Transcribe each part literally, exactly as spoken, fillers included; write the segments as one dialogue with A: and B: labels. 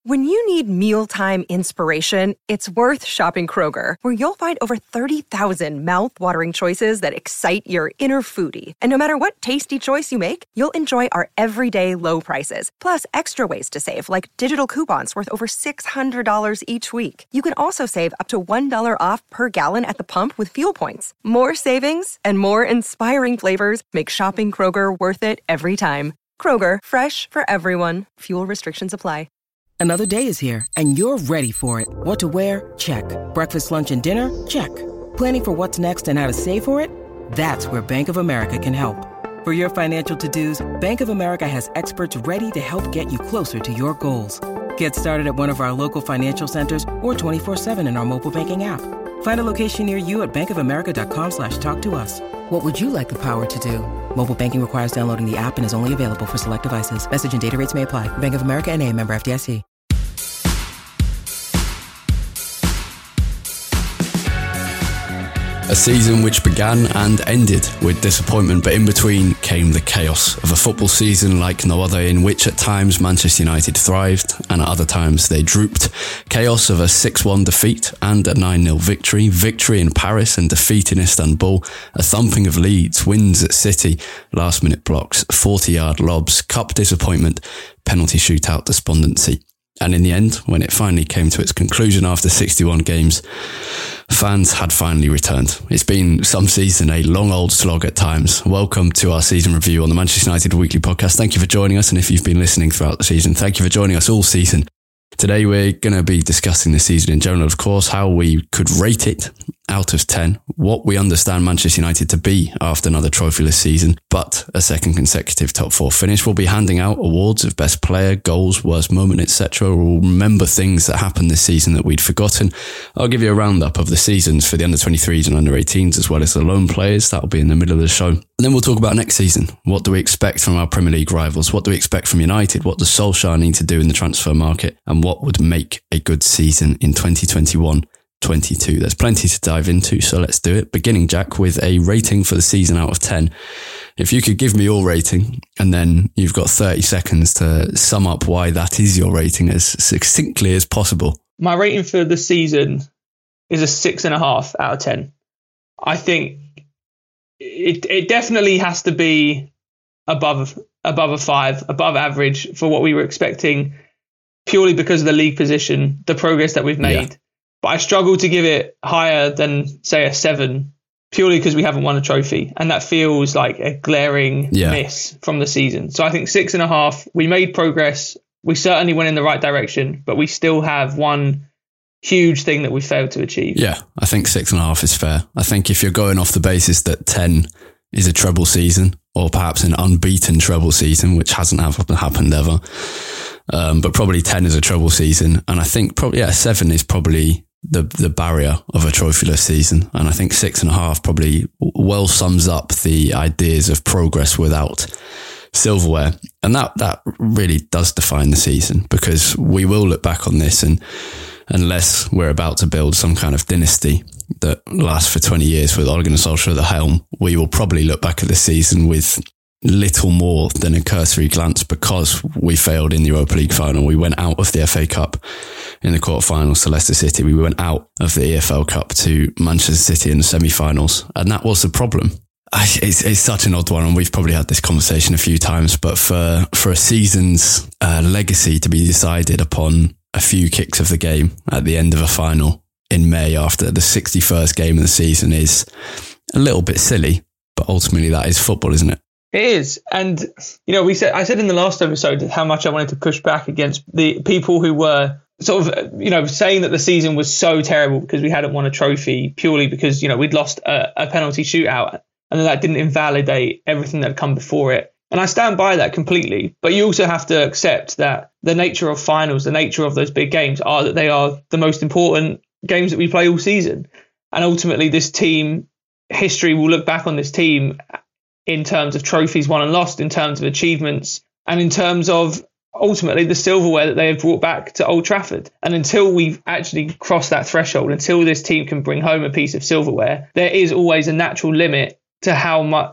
A: When you need mealtime inspiration, it's worth shopping Kroger, where you'll find over thirty thousand mouth-watering choices that excite your inner foodie. And no matter what tasty choice you make, you'll enjoy our everyday low prices, plus extra ways to save, like digital coupons worth over six hundred dollars each week. You can also save up to one dollar off per gallon at the pump with fuel points. More savings and more inspiring flavors make shopping Kroger worth it every time. Kroger, fresh for everyone. Fuel restrictions apply.
B: Another day is here, and you're ready for it. What to wear? Check. Breakfast, lunch, and dinner? Check. Planning for what's next and how to save for it? That's where Bank of America can help. For your financial to-dos, Bank of America has experts ready to help get you closer to your goals. Get started at one of our local financial centers or twenty-four seven in our mobile banking app. Find a location near you at bankofamerica.com slash talk to us. What would you like the power to do? Mobile banking requires downloading the app and is only available for select devices. Message and data rates may apply. Bank of America N A, member F D I C.
C: A season which began and ended with disappointment, but in between came the chaos of a football season like no other, in which at times Manchester United thrived and at other times they drooped. Chaos of a six one defeat and a nine nil victory, victory in Paris and defeat in Istanbul, a thumping of Leeds, wins at City, last minute blocks, forty yard lobs, cup disappointment, penalty shootout despondency. And in the end, when it finally came to its conclusion after sixty-one games, fans had finally returned. It's been some season, a long old slog at times. Welcome to our season review on the Manchester United Weekly Podcast. Thank you for joining us. And if you've been listening throughout the season, thank you for joining us all season. Today, we're going to be discussing the season in general, of course, how we could rate it out of ten, what we understand Manchester United to be after another trophyless season, but a second consecutive top four finish. We'll be handing out awards of best player, goals, worst moment, et cetera. We'll remember things that happened this season that we'd forgotten. I'll give you a roundup of the seasons for the under twenty-threes and under eighteens, as well as the loan players. That'll be in the middle of the show. And then we'll talk about next season. What do we expect from our Premier League rivals? What do we expect from United? What does Solskjaer need to do in the transfer market? And what would make a good season in twenty twenty-one twenty-two? There's plenty to dive into, so let's do it. Beginning, Jack, with a rating for the season out of ten. If you could give me your rating, and then you've got thirty seconds to sum up why that is your rating as succinctly as possible.
D: My rating for the season is a six and a half out of ten. I think it it definitely has to be above above a five, above average for what we were expecting, purely because of the league position, the progress that we've made. Yeah. But I struggle to give it higher than, say, a seven, purely because we haven't won a trophy. And that feels like a glaring yeah. miss from the season. So I think six and a half, we made progress. We certainly went in the right direction, but we still have one huge thing that we failed to achieve. Yeah,
C: I think six and a half is fair. I think if you're going off the basis that ten is a treble season, or perhaps an unbeaten treble season, which hasn't happened ever, um, but probably ten is a treble season. And I think probably, yeah, seven is probably the the barrier of a trophyless season. And I think six and a half probably well sums up the ideas of progress without silverware. And that, that really does define the season, because we will look back on this, and unless we're about to build some kind of dynasty that lasts for twenty years with Ole Gunnar Solskjaer at the helm, we will probably look back at the season with little more than a cursory glance, because we failed in the Europa League final. We went out of the F A Cup in the quarterfinals to Leicester City. We went out of the E F L Cup to Manchester City in the semi-finals. And that was the problem. It's, it's such an odd one, and we've probably had this conversation a few times, but for, for a season's uh, legacy to be decided upon a few kicks of the game at the end of a final in May after the sixty-first game of the season is a little bit silly, but ultimately that is football, isn't it?
D: It is. And, you know, we said, I said in the last episode how much I wanted to push back against the people who were sort of, you know, saying that the season was so terrible because we hadn't won a trophy, purely because, you know, we'd lost a, a penalty shootout, and that didn't invalidate everything that had come before it. And I stand by that completely. But you also have to accept that the nature of finals, the nature of those big games, are that they are the most important games that we play all season. And ultimately, this team, history will look back on this team in terms of trophies won and lost, in terms of achievements, and in terms of ultimately the silverware that they have brought back to Old Trafford. And until we've actually crossed that threshold, until this team can bring home a piece of silverware, there is always a natural limit to how much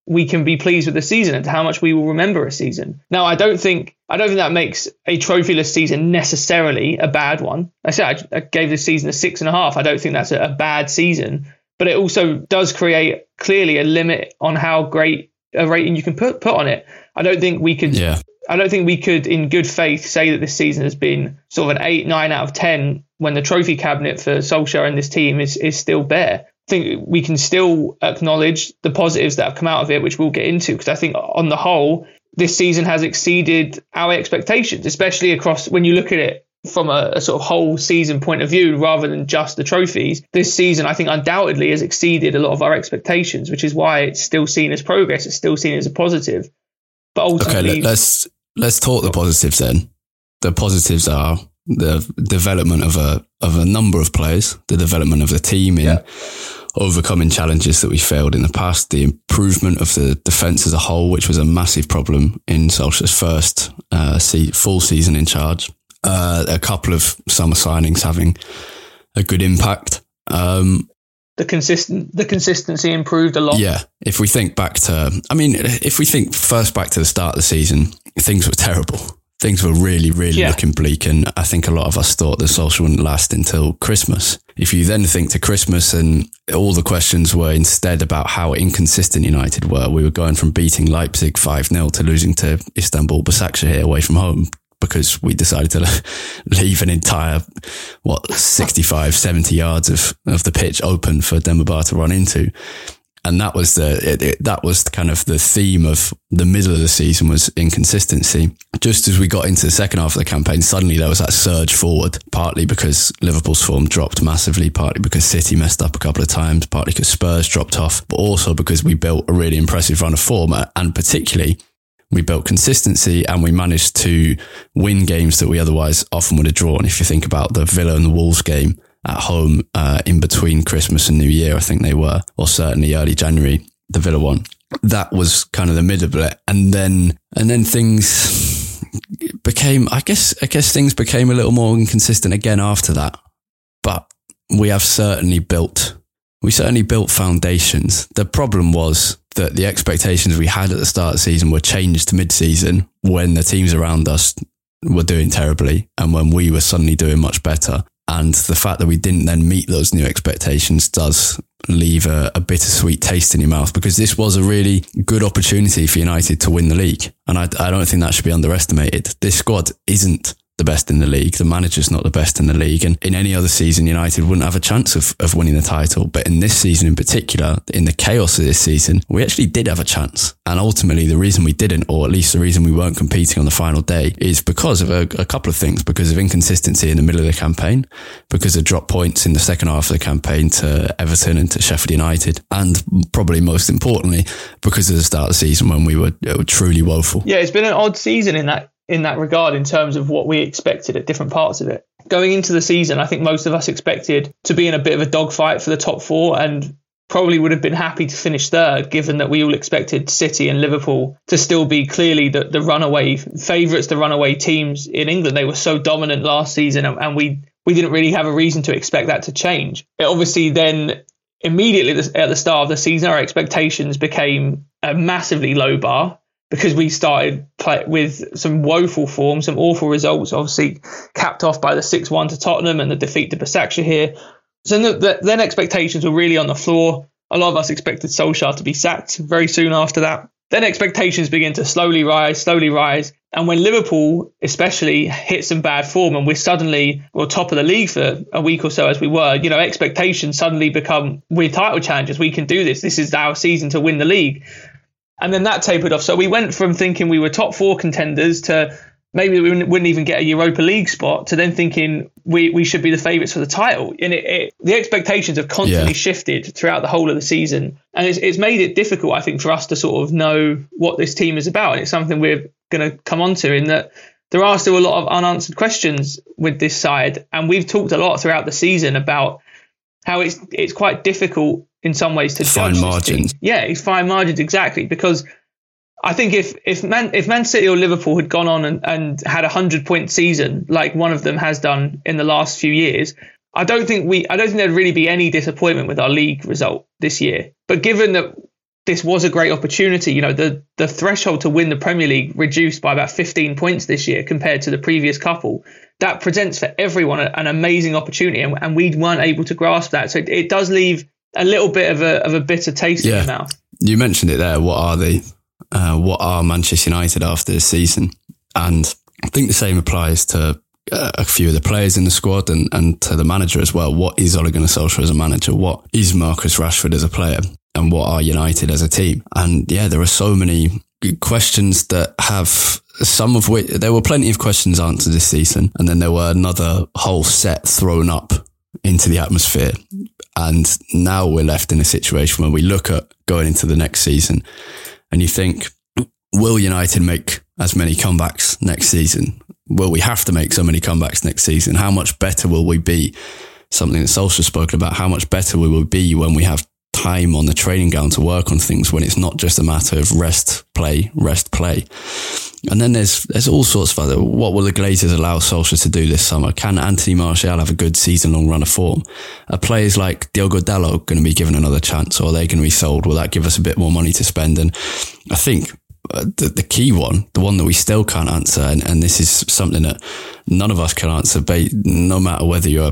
D: we can be pleased with the season and to how much we will remember a season. Now, I don't think I don't think that makes a trophyless season necessarily a bad one. I said I, I gave this season a six and a half. I don't think that's a, a bad season, but it also does create clearly a limit on how great a rating you can put put on it. I don't think we could.
C: Yeah.
D: I don't think we could, in good faith, say that this season has been sort of an eight, nine out of ten when the trophy cabinet for Solskjaer and this team is is still bare. I think we can still acknowledge the positives that have come out of it, which we'll get into, because I think on the whole, this season has exceeded our expectations, especially across when you look at it from a, a sort of whole season point of view, rather than just the trophies. This season, I think, undoubtedly has exceeded a lot of our expectations, which is why it's still seen as progress. It's still seen as a positive. But ultimately,
C: okay, let's let's talk the positives then. The positives are the development of a of a number of players, the development of the team in yeah. overcoming challenges that we failed in the past, the improvement of the defence as a whole, which was a massive problem in Solskjaer's first uh, se- full season in charge. Uh, a couple of summer signings having a good impact. Um,
D: the consistent, the consistency improved a lot.
C: Yeah. If we think back to, I mean, if we think first back to the start of the season, things were terrible. Things were really, really yeah. looking bleak. And I think a lot of us thought that Solskjaer wouldn't last until Christmas. If you then think to Christmas and all the questions were instead about how inconsistent United were, we were going from beating Leipzig five nil to losing to Istanbul Başakşehir away from home, because we decided to leave an entire, what, sixty-five, seventy yards of, of the pitch open for Dembaba to run into. And that was the, it, it, that was kind of the theme of the middle of the season, was inconsistency. Just as we got into the second half of the campaign, suddenly there was that surge forward, partly because Liverpool's form dropped massively, partly because City messed up a couple of times, partly because Spurs dropped off, but also because we built a really impressive run of form, and particularly we built consistency and we managed to win games that we otherwise often would have drawn. If you think about the Villa and the Wolves game at home uh, in between Christmas and New Year, I think they were, or certainly early January, the Villa one. That was kind of the middle of it. And then, and then things became, I guess, I guess things became a little more inconsistent again after that. But we have certainly built, we certainly built foundations. The problem was that the expectations we had at the start of the season were changed mid-season when the teams around us were doing terribly and when we were suddenly doing much better. And the fact that we didn't then meet those new expectations does leave a, a bittersweet taste in your mouth, because this was a really good opportunity for United to win the league. And I, I don't think that should be underestimated. This squad isn't the best in the league. The manager's not the best in the league. And in any other season, United wouldn't have a chance of, of winning the title. But in this season in particular, in the chaos of this season, we actually did have a chance. And ultimately, the reason we didn't, or at least the reason we weren't competing on the final day, is because of a, a couple of things. Because of inconsistency in the middle of the campaign, because of drop points in the second half of the campaign to Everton and to Sheffield United, and probably most importantly, because of the start of the season when we were, were truly woeful.
D: Yeah, it's been an odd season in that in that regard, in terms of what we expected at different parts of it. Going into the season, I think most of us expected to be in a bit of a dogfight for the top four, and probably would have been happy to finish third, given that we all expected City and Liverpool to still be clearly the, the runaway favourites, the runaway teams in England. They were so dominant last season, and, and we, we didn't really have a reason to expect that to change. It obviously then, immediately at the start of the season, our expectations became a massively low bar, because we started play with some woeful form, some awful results, obviously capped off by the six one to Tottenham and the defeat to Başakşehir. So the, the, then expectations were really on the floor. A lot of us expected Solskjaer to be sacked very soon after that. Then expectations begin to slowly rise, slowly rise. And when Liverpool especially hit some bad form and we're suddenly, well, top of the league for a week or so as we were, you know, expectations suddenly become, we're title challengers, we can do this. This is our season to win the league. And then that tapered off. So we went from thinking we were top four contenders to maybe we wouldn't even get a Europa League spot, to then thinking we, we should be the favourites for the title. And it, it, the expectations have constantly yeah. shifted throughout the whole of the season. And it's, it's made it difficult, I think, for us to sort of know what this team is about. And it's something we're going to come on to, in that there are still a lot of unanswered questions with this side. And we've talked a lot throughout the season about how it's it's quite difficult in some ways to
C: fine
D: judge
C: margins.
D: Yeah, it's fine margins, exactly. Because I think if if Man if Man City or Liverpool had gone on and, and had a hundred point season like one of them has done in the last few years, I don't think we I don't think there'd really be any disappointment with our league result this year. But given that this was a great opportunity. You know, the the threshold to win the Premier League reduced by about fifteen points this year compared to the previous couple. That presents for everyone an amazing opportunity, and, and we weren't able to grasp that. So it, it does leave a little bit of a of a bitter taste yeah. in your mouth.
C: You mentioned it there. What are they? Uh, what are Manchester United after this season? And I think the same applies to uh, a few of the players in the squad and, and to the manager as well. What is Ole Gunnar Solskjaer as a manager? What is Marcus Rashford as a player? And what are United as a team? And yeah, there are so many questions that have some of which, there were plenty of questions answered this season. And then there were another whole set thrown up into the atmosphere. And now we're left in a situation where we look at going into the next season and you think, will United make as many comebacks next season? Will we have to make so many comebacks next season? How much better will we be? Something that Solskjaer's spoken about, how much better we will be when we have time on the training ground to work on things, when it's not just a matter of rest, play, rest, play. And then there's there's all sorts of other, what will the Glazers allow Solskjaer to do this summer? Can Anthony Martial have a good season-long run of form? Are players like Diogo Dalot going to be given another chance, or are they going to be sold? Will that give us a bit more money to spend? And I think the, the key one, the one that we still can't answer, and, and this is something that none of us can answer, but no matter whether you're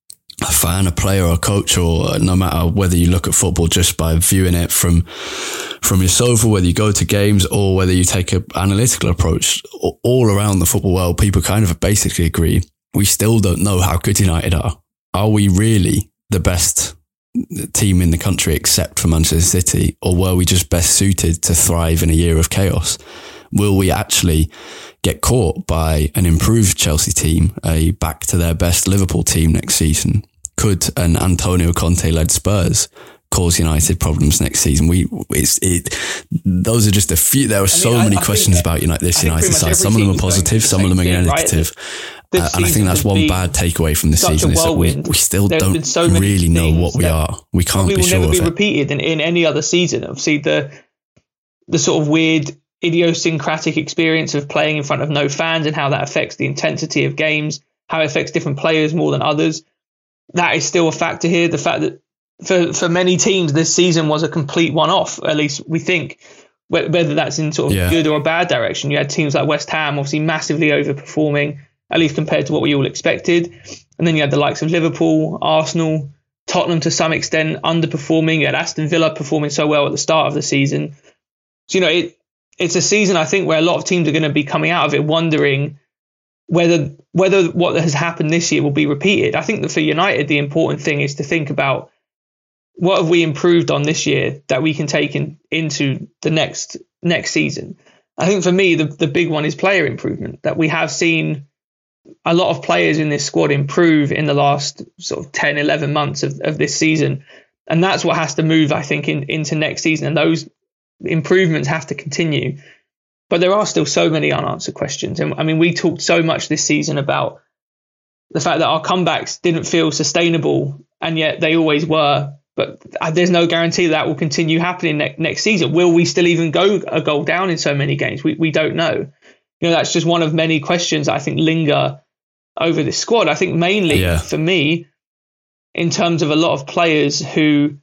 C: a fan, a player, or a coach, or no matter whether you look at football just by viewing it from from your sofa, whether you go to games or whether you take an analytical approach, all around the football world, people kind of basically agree. We still don't know how good United are. Are we really the best team in the country except for Manchester City, or were we just best suited to thrive in a year of chaos? Will we actually get caught by an improved Chelsea team, a back to their best Liverpool team next season? Could an Antonio Conte-led Spurs cause United problems next season? We, it's, it, those are just a few. There are I so mean, many I, I questions about United, this United side. Some of them are positive, some of them are negative. Right? Uh, and I think that's one bad takeaway from this season is that we, we still There's don't so really know what we are. We can't be sure of it. Will never be
D: repeated in, in any other season. Obviously, the the sort of weird idiosyncratic experience of playing in front of no fans and how that affects the intensity of games, how it affects different players more than others. That is still a factor here. The fact that for, for many teams, this season was a complete one-off, at least we think, whether that's in sort of yeah. good or a bad direction. You had teams like West Ham, obviously massively overperforming, at least compared to what we all expected. And then you had the likes of Liverpool, Arsenal, Tottenham to some extent underperforming. You had Aston Villa performing so well at the start of the season. So, you know, it, it's a season, I think, where a lot of teams are going to be coming out of it wondering whether whether what has happened this year will be repeated. I think that for United, the important thing is to think about what have we improved on this year that we can take in, into the next next season. I think for me, the, the big one is player improvement, that we have seen a lot of players in this squad improve in the last sort of ten, eleven months of, of this season. And that's what has to move, I think, in, into next season. And those improvements have to continue. But there are still so many unanswered questions. And I mean, we talked so much this season about the fact that our comebacks didn't feel sustainable, and yet they always were. But there's no guarantee that will continue happening ne- next season. Will we still even go a goal down in so many games? We we don't know. You know, that's just one of many questions I think linger over this squad. I think mainly yeah. for me, in terms of a lot of players who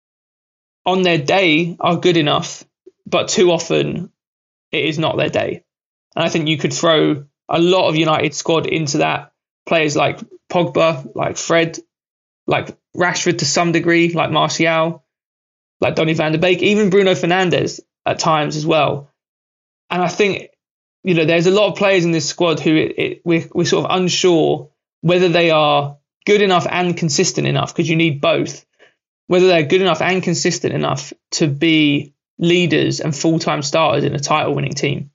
D: on their day are good enough, but too often it is not their day. And I think you could throw a lot of United squad into that. Players like Pogba, like Fred, like Rashford to some degree, like Martial, like Donny van de Beek, even Bruno Fernandes at times as well. And I think, you know, there's a lot of players in this squad who it, it, we're, we're sort of unsure whether they are good enough and consistent enough, because you need both, whether they're good enough and consistent enough to be leaders and full-time starters in a title-winning team.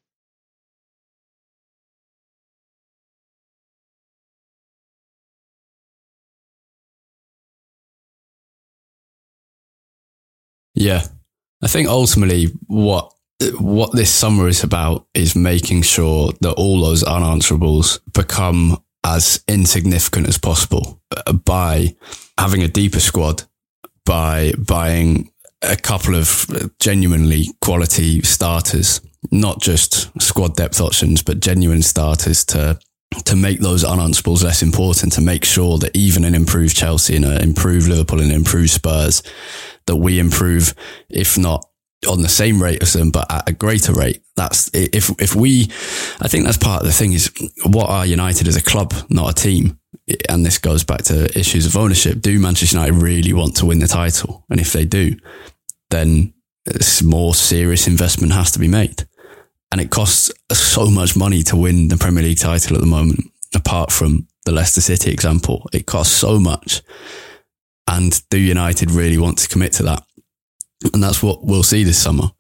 C: Yeah, I think ultimately what what this summer is about is making sure that all those unanswerables become as insignificant as possible by having a deeper squad, by buying a couple of genuinely quality starters, not just squad depth options, but genuine starters to to make those unanswerables less important, to make sure that even an improved Chelsea and an improved Liverpool and an improved Spurs, that we improve, if not on the same rate as them, but at a greater rate. That's if if we, I think that's part of the thing is what are United as a club, not a team. And this goes back to issues of ownership. Do Manchester United really want to win the title? And if they do, then more serious investment has to be made. And it costs so much money to win the Premier League title at the moment, apart from the Leicester City example. It costs so much. And do United really want to commit to that? And that's what we'll see this summer.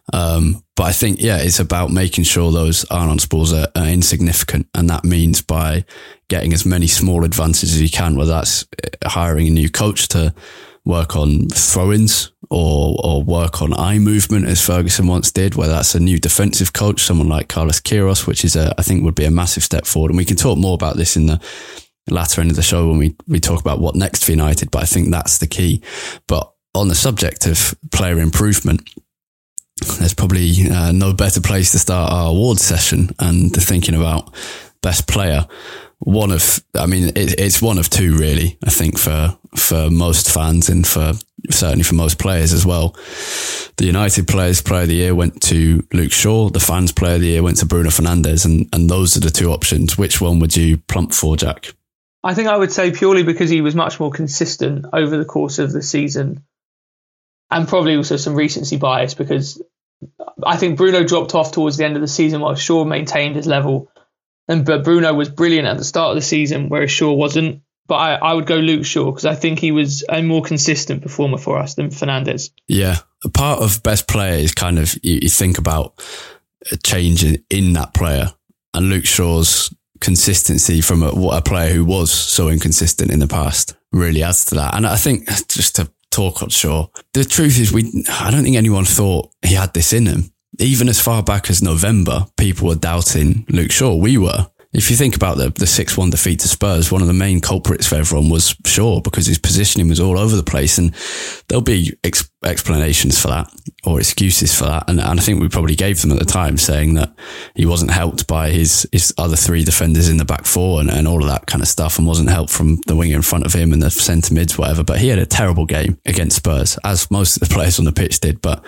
C: Um, but I think, yeah, it's about making sure those Arnold spores are, are insignificant. And that means by getting as many small advances as you can, whether that's hiring a new coach to work on throw-ins or, or work on eye movement, as Ferguson once did, whether that's a new defensive coach, someone like Carlos Queiroz, which is a, I think would be a massive step forward. And we can talk more about this in the latter end of the show when we, we talk about what next for United, but I think that's the key. But on the subject of player improvement, there's probably uh, no better place to start our awards session and thinking about best player. One of, I mean, it, it's one of two really, I think for, for most fans and for certainly for most players as well. The United Players Player of the Year went to Luke Shaw. The Fans Player of the Year went to Bruno Fernandes. And, and those are the two options. Which one would you plump for, Jack?
D: I think I would say purely because he was much more consistent over the course of the season. And probably also some recency bias, because I think Bruno dropped off towards the end of the season while Shaw maintained his level. And but Bruno was brilliant at the start of the season, whereas Shaw wasn't. But I, I would go Luke Shaw because I think he was a more consistent performer for us than Fernandes. Yeah.
C: A part of best player is kind of, you, you think about a change in, in that player. And Luke Shaw's consistency from a, what a player who was so inconsistent in the past really adds to that. And I think just to talk on Shaw, the truth is we I don't think anyone thought he had this in him. Even as far back as November, people were doubting Luke Shaw. We were. If you think about the the six one defeat to Spurs, one of the main culprits for everyone was Shaw because his positioning was all over the place, and there'll be ex- explanations for that or excuses for that. And, and I think we probably gave them at the time, saying that he wasn't helped by his, his other three defenders in the back four and, and all of that kind of stuff, and wasn't helped from the winger in front of him and the centre mids, whatever. But he had a terrible game against Spurs, as most of the players on the pitch did. But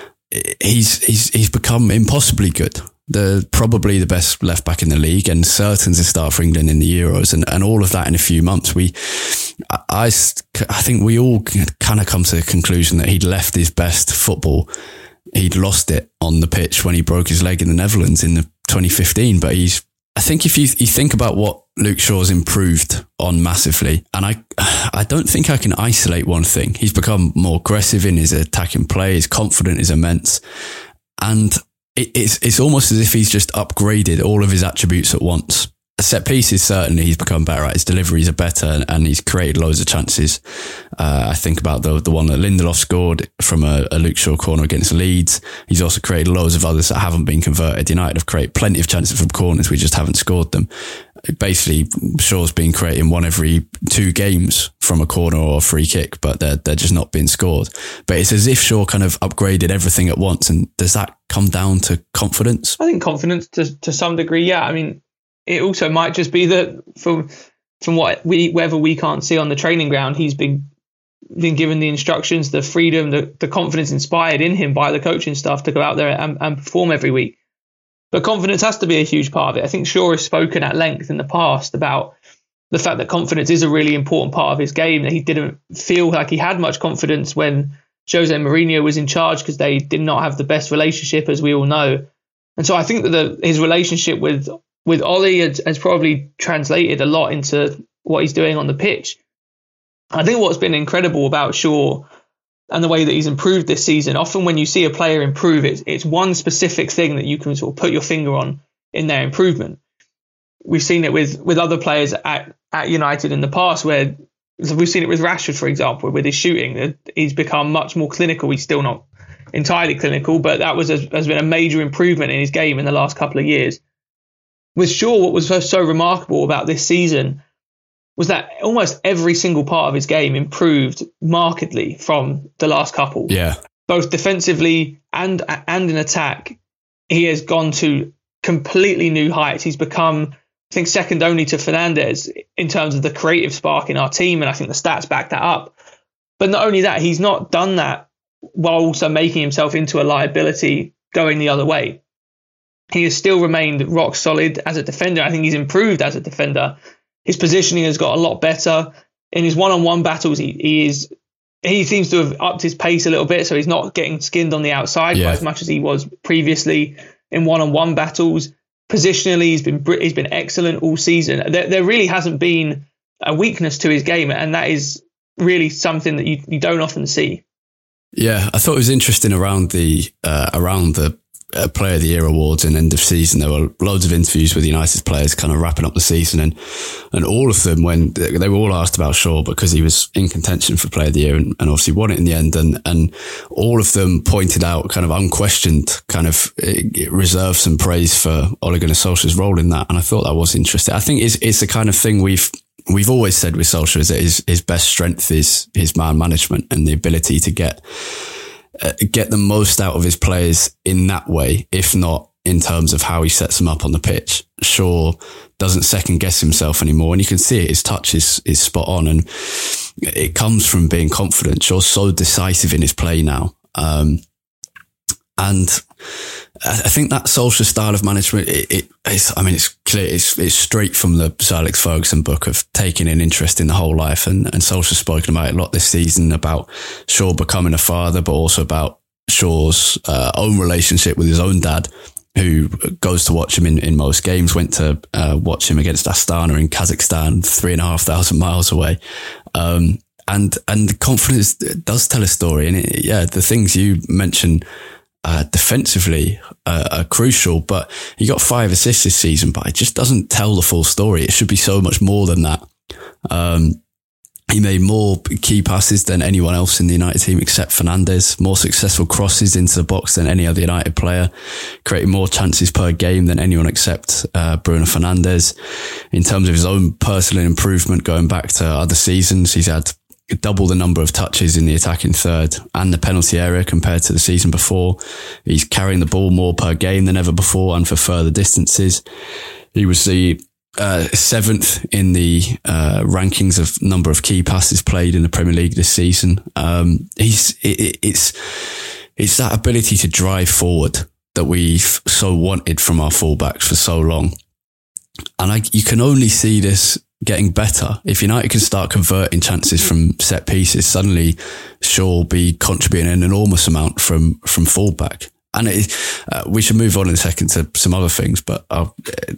C: he's he's he's become impossibly good. The probably the best left back in the league, and certain to start for England in the Euros, and, and all of that in a few months. We, I, I, I think we all kind of come to the conclusion that he'd left his best football. He'd lost it on the pitch when he broke his leg in the Netherlands in the twenty fifteen. But he's, I think if you you think about what Luke Shaw's improved on massively, and I, I don't think I can isolate one thing. He's become more aggressive in his attacking play. His confidence is immense, and It's it's almost as if he's just upgraded all of his attributes at once. Set pieces, certainly he's become better at. His deliveries are better, and he's created loads of chances. Uh, I think about the the one that Lindelof scored from a, a Luke Shaw corner against Leeds. He's also created loads of others that haven't been converted. United have created plenty of chances from corners. We just haven't scored them. Basically, Shaw's been creating one every two games from a corner or a free kick, but they're, they're just not being scored. But it's as if Shaw kind of upgraded everything at once. And does that come down to confidence?
D: I think confidence to, to some degree, yeah. I mean, it also might just be that from from what we whether we can't see on the training ground, he's been been given the instructions, the freedom, the, the confidence inspired in him by the coaching staff to go out there and, and perform every week. But confidence has to be a huge part of it. I think Shaw has spoken at length in the past about the fact that confidence is a really important part of his game, that he didn't feel like he had much confidence when Jose Mourinho was in charge because they did not have the best relationship, as we all know. And so I think that the, his relationship with, with Ollie has, has probably translated a lot into what he's doing on the pitch. I think what's been incredible about Shaw and the way that he's improved this season, often when you see a player improve, it's, it's one specific thing that you can sort of put your finger on in their improvement. We've seen it with, with other players at, at United in the past, where we've seen it with Rashford, for example, with his shooting. He's become much more clinical. He's still not entirely clinical, but that was a, has been a major improvement in his game in the last couple of years. With Shaw, what was so, so remarkable about this season was that almost every single part of his game improved markedly from the last couple.
C: Yeah.
D: Both defensively and and in attack, he has gone to completely new heights. He's become, I think, second only to Fernandes in terms of the creative spark in our team, and I think the stats back that up. But not only that, he's not done that while also making himself into a liability going the other way. He has still remained rock solid as a defender. I think he's improved as a defender. His positioning has got a lot better. In his one-on-one battles, he, he is he seems to have upped his pace a little bit, so he's not getting skinned on the outside yeah. quite as much as he was previously in one-on-one battles. Positionally, he's been he's been excellent all season. There, there really hasn't been a weakness to his game, and that is really something that you, you don't often see.
C: Yeah, I thought it was interesting around the uh, around the uh, Player of the Year awards and end of season. There were loads of interviews with United players kind of wrapping up the season, and and all of them, when they were all asked about Shaw because he was in contention for Player of the Year and, and obviously won it in the end, and and all of them pointed out kind of unquestioned kind of reserve some praise for Ole Gunnar Solskjaer's role in that, and I thought that was interesting. I think it's it's the kind of thing we've We've always said with Solskjaer is that his, his best strength is his man management and the ability to get uh, get the most out of his players in that way, if not in terms of how he sets them up on the pitch. Shaw doesn't second guess himself anymore, and you can see it. His touch is, is spot on, and it comes from being confident. Shaw's so decisive in his play now. Um, and I think that Solskjaer style of management, it, it, it's, I mean, it's clear, it's, it's straight from the Sir Alex Ferguson book of taking an interest in the whole life. And, and Solskjaer's spoken about it a lot this season, about Shaw becoming a father, but also about Shaw's uh, own relationship with his own dad, who goes to watch him in, in most games, went to uh, watch him against Astana in Kazakhstan, three and a half thousand miles away. Um, and, and confidence does tell a story. And it, yeah, the things you mentioned, Uh, defensively uh, are crucial, but he got five assists this season, but it just doesn't tell the full story. It should be so much more than that. Um, he made more key passes than anyone else in the United team except Fernandes, more successful crosses into the box than any other United player, creating more chances per game than anyone except uh, Bruno Fernandes. In terms of his own personal improvement going back to other seasons, he's had double the number of touches in the attacking third and the penalty area compared to the season before. He's carrying the ball more per game than ever before and for further distances. He was the uh, seventh in the uh, rankings of number of key passes played in the Premier League this season. Um, he's it, it's it's that ability to drive forward that we've so wanted from our fullbacks for so long, and I, you can only see this getting better. If United can start converting chances from set pieces, suddenly Shaw will be contributing an enormous amount from, from fullback. And it, uh, we should move on in a second to some other things, but I'll,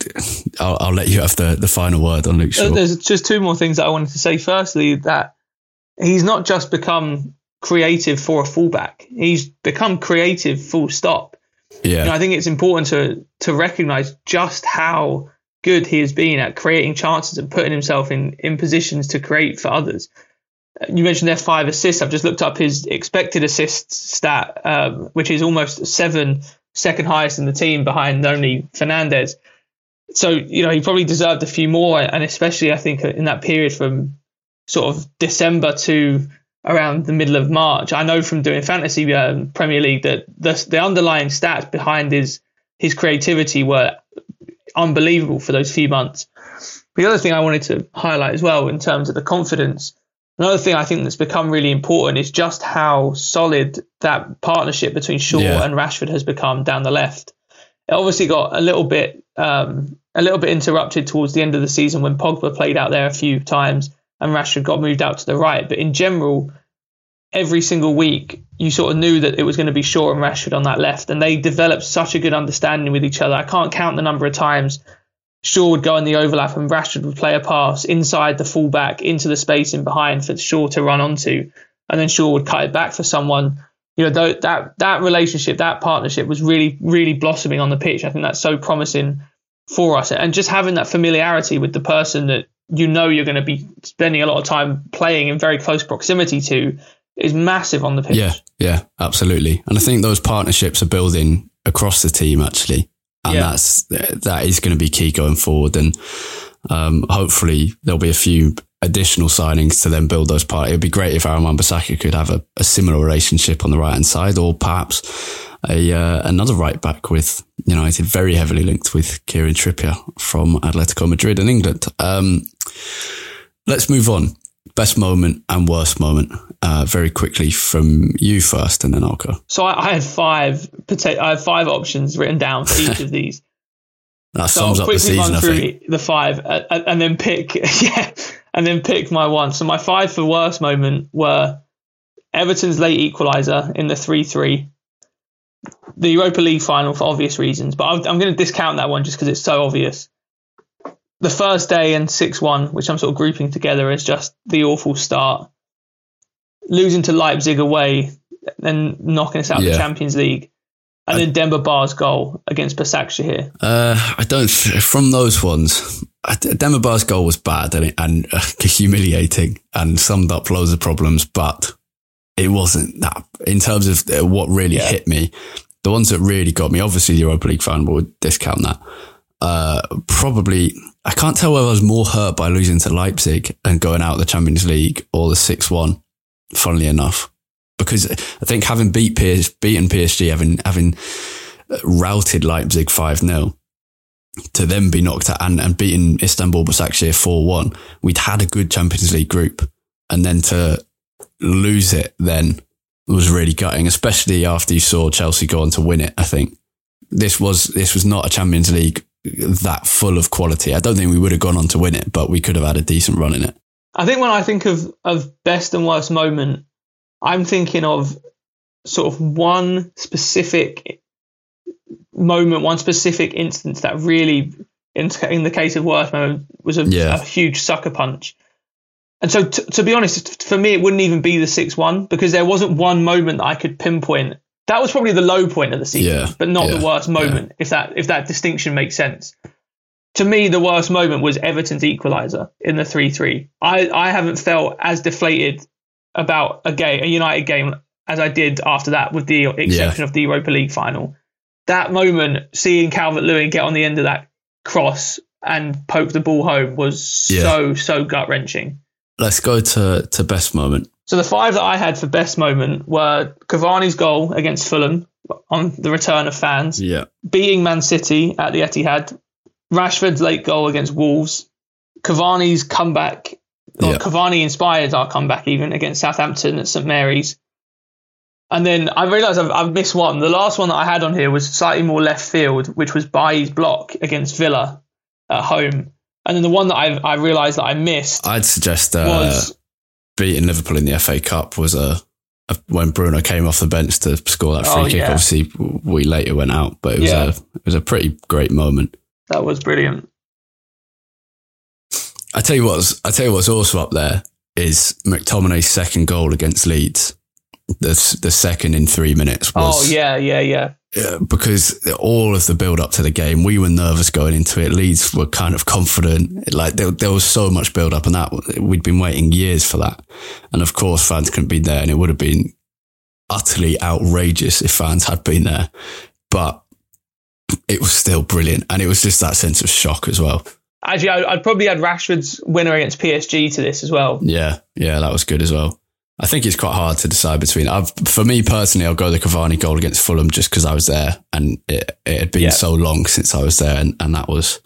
C: I'll, I'll let you have the, the final word on Luke Shaw.
D: There's just two more things that I wanted to say. Firstly, that he's not just become creative for a fullback. He's become creative full stop.
C: Yeah.
D: And I think it's important to, to recognise just how good he has been at creating chances and putting himself in, in positions to create for others. You mentioned there five assists. I've just looked up his expected assists stat, um, which is almost seven, second highest in the team behind only Fernandes. So, you know, he probably deserved a few more, and especially I think in that period from sort of December to around the middle of March. I know from doing fantasy um, Premier League that the, the underlying stats behind his his creativity were unbelievable for those few months. The other thing I wanted to highlight as well in terms of the confidence, another thing I think that's become really important is just how solid that partnership between Shaw
C: yeah.
D: and Rashford has become down the left. It obviously got a little bit um, a little bit interrupted towards the end of the season when Pogba played out there a few times and Rashford got moved out to the right. But in general, every single week, you sort of knew that it was going to be Shaw and Rashford on that left, and they developed such a good understanding with each other. I can't count the number of times Shaw would go in the overlap and Rashford would play a pass inside the fullback into the space in behind for Shaw to run onto, and then Shaw would cut it back for someone. You know, that that relationship, that partnership was really, really blossoming on the pitch. I think that's so promising for us, and just having that familiarity with the person that you know you're going to be spending a lot of time playing in very close proximity to is massive on the pitch.
C: Yeah, yeah, absolutely. And I think those partnerships are building across the team actually. And yeah. that's, that is going to be key going forward. And um, hopefully there'll be a few additional signings to then build those parts. It would be great if Aaron Wan-Bissaka could have a, a similar relationship on the right hand side, or perhaps a uh, another right back with United, very heavily linked with Kieran Trippier from Atletico Madrid in England. Um, let's move on. Best moment and worst moment uh, very quickly from you first, and then I'll go.
D: So I, I had five. I had five options written down for each of these.
C: That
D: so
C: sums
D: I'll
C: up the
D: quickly
C: season,
D: run
C: I
D: through
C: think.
D: the five uh, and then pick, yeah, and then pick my one. So my five for worst moment were Everton's late equaliser in the three three, the Europa League final for obvious reasons, but I'm, I'm going to discount that one just because it's so obvious. The first day and six one, which I'm sort of grouping together as just the awful start. Losing to Leipzig away, then knocking us out of
C: Yeah.
D: the Champions League. And then Demba Ba's goal against Başakşehir.
C: Uh, I don't. From those ones, Demba Ba's goal was bad and, and uh, humiliating and summed up loads of problems, but it wasn't that. In terms of uh, what really
D: Yeah.
C: hit me, the ones that really got me, obviously the Europa League final, would discount that. Uh, probably, I can't tell whether I was more hurt by losing to Leipzig and going out of the Champions League or the six one, funnily enough. Because I think having beat P S, beaten P S G, having having routed Leipzig five nil, to then be knocked out and, and beaten Istanbul Başakşehir four one, we'd had a good Champions League group. And then to lose it then was really gutting, especially after you saw Chelsea go on to win it, I think. This was this was not a Champions League that full of quality. I don't think we would have gone on to win it, but we could have had a decent run in it.
D: I think when I think of, of best and worst moment, I'm thinking of sort of one specific moment, one specific instance that really, in, in the case of worst moment, was a,
C: Yeah.
D: a huge sucker punch. And so, t- to be honest, for me, it wouldn't even be the six one because there wasn't one moment that I could pinpoint. That was probably the low point of the season,
C: Yeah,
D: but not
C: yeah,
D: the worst moment,
C: yeah.
D: if that if that distinction makes sense. To me, the worst moment was Everton's equaliser in the three three. I, I haven't felt as deflated about a game, a United game, as I did after that, with the exception
C: Yeah.
D: of the Europa League final. That moment, seeing Calvert-Lewin get on the end of that cross and poke the ball home was
C: Yeah.
D: so, so gut-wrenching.
C: Let's go to, to best moment.
D: So the five that I had for best moment were Cavani's goal against Fulham on the return of fans,
C: Yeah.
D: beating Man City at the Etihad, Rashford's late goal against Wolves, Cavani's comeback, or
C: Yeah.
D: Cavani inspired our comeback even against Southampton at St Mary's. And then I realised I've, I've missed one. The last one that I had on here was slightly more left field, which was Bailly's block against Villa at home. And then the one that I I realised that I missed
C: I'd suggest uh,
D: was...
C: beating Liverpool in the F A Cup was a, a when Bruno came off the bench to score that free
D: Oh,
C: kick.
D: yeah.
C: Obviously, we later went out, but it was
D: Yeah.
C: a it was a pretty great moment.
D: That was brilliant.
C: I tell you what's I tell you what's also up there is McTominay's second goal against Leeds. The the second in three minutes was
D: Oh, yeah, yeah, yeah.
C: uh, because all of the build up to the game, we were nervous going into it. Leeds were kind of confident. Like there, there was so much build up, and that we'd been waiting years for that. And of course, fans couldn't be there, and it would have been utterly outrageous if fans had been there. But it was still brilliant, and it was just that sense of shock as well.
D: Actually, I- I'd probably add Rashford's winner against P S G to this as well.
C: Yeah, yeah, that was good as well. I think it's quite hard to decide between. I've, for me personally, I'll go the Cavani goal against Fulham just because I was there, and it, it had been
D: Yeah.
C: so long since I was there, and, and that was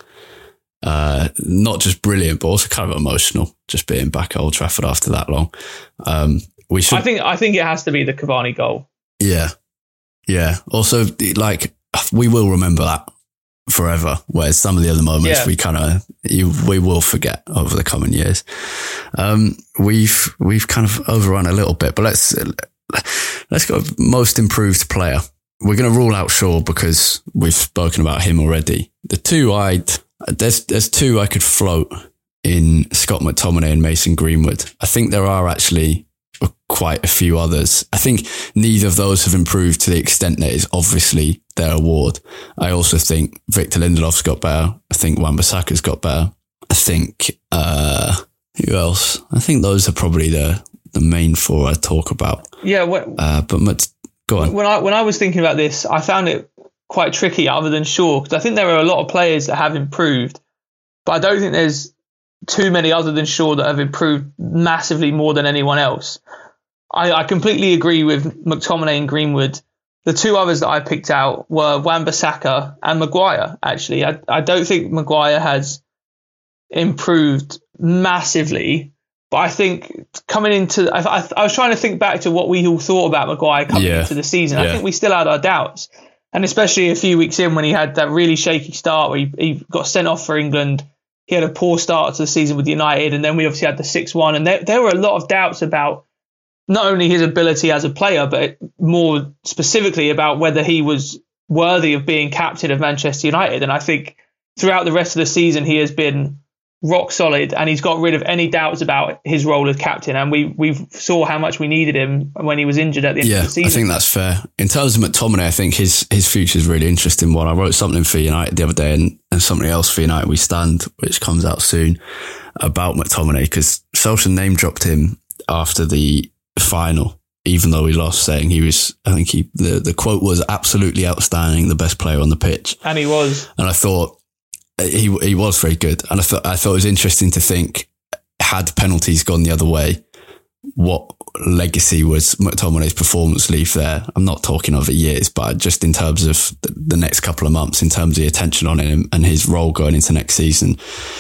C: uh, not just brilliant, but also kind of emotional, just being back at Old Trafford after that long. Um, we should,
D: I think I think it has to be the Cavani goal.
C: yeah, yeah. Also, like we will remember that forever. Whereas some of the other moments
D: Yeah.
C: we kind of you we will forget over the coming years. Um, we've we've kind of overrun a little bit, but let's let's go most improved player. We're going to rule out Shaw because we've spoken about him already. The two I'd there's there's two I could float in Scott McTominay and Mason Greenwood. I think there are actually quite a few others. I think neither of those have improved to the extent that is obviously their award. I also think Victor Lindelof's got better. I think Wan-Bissaka's got better. I think, uh, who else? I think those are probably the, the main four I talk about.
D: Yeah, when,
C: Uh, but Mat- go on.
D: when I when I was thinking about this, I found it quite tricky other than Shaw, because I think there are a lot of players that have improved, but I don't think there's too many other than Shaw that have improved massively more than anyone else. I, I completely agree with McTominay and Greenwood. The two others that I picked out were Wan-Bissaka and Maguire, actually. I, I don't think Maguire has improved massively, but But I think coming into, I, I, I was trying to think back to what we all thought about Maguire coming
C: yeah.
D: into the season.
C: Yeah.
D: I think we still had our doubts. And especially a few weeks in when he had that really shaky start where he, he got sent off for England. He had a poor start to the season with United. And then we obviously had the six one. And there, there were a lot of doubts about not only his ability as a player, but more specifically about whether he was worthy of being captain of Manchester United. And I think throughout the rest of the season, he has been rock solid, and he's got rid of any doubts about his role as captain. And we we saw how much we needed him when he was injured at the end
C: yeah,
D: of the season.
C: I think that's fair. In terms of McTominay, I think his his future is really interesting one. I wrote something for United the other day, and, and something else for United We Stand, which comes out soon, about McTominay, because Solskjaer name dropped him after the final, even though we lost, saying he was, I think he the, the quote was absolutely outstanding, the best player on the pitch.
D: And he was.
C: And I thought, He he was very good, and I thought I thought it was interesting to think, had penalties gone the other way, what legacy was McTominay's performance leave there? I'm not talking over years, but just in terms of the next couple of months, in terms of the attention on him and his role going into next season.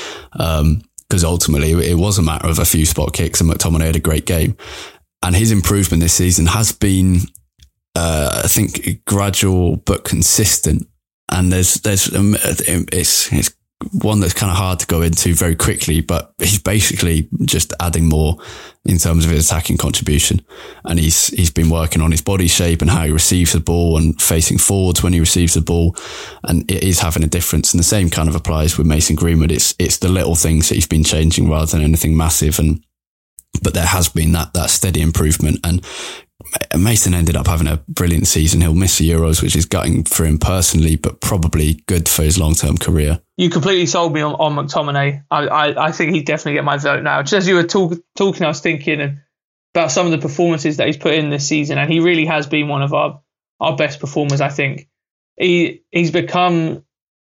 C: Because um, ultimately it was a matter of a few spot kicks, and McTominay had a great game, and his improvement this season has been, uh, I think, gradual but consistent. And there's, there's, um, it's, it's one that's kind of hard to go into very quickly, but he's basically just adding more in terms of his attacking contribution. And he's, he's been working on his body shape and how he receives the ball and facing forwards when he receives the ball. And it is having a difference. And the same kind of applies with Mason Greenwood. It's, it's the little things that he's been changing rather than anything massive. And, but there has been that, that steady improvement. And Mason ended up having a brilliant season. He'll miss the Euros, which is gutting for him personally, but probably good for his long-term career. You
D: completely sold me on, on McTominay. I, I, I think he'd definitely get my vote now. Just as you were talk, talking, I was thinking about some of the performances that he's put in this season, and he really has been one of our, our best performers, I think. He He's become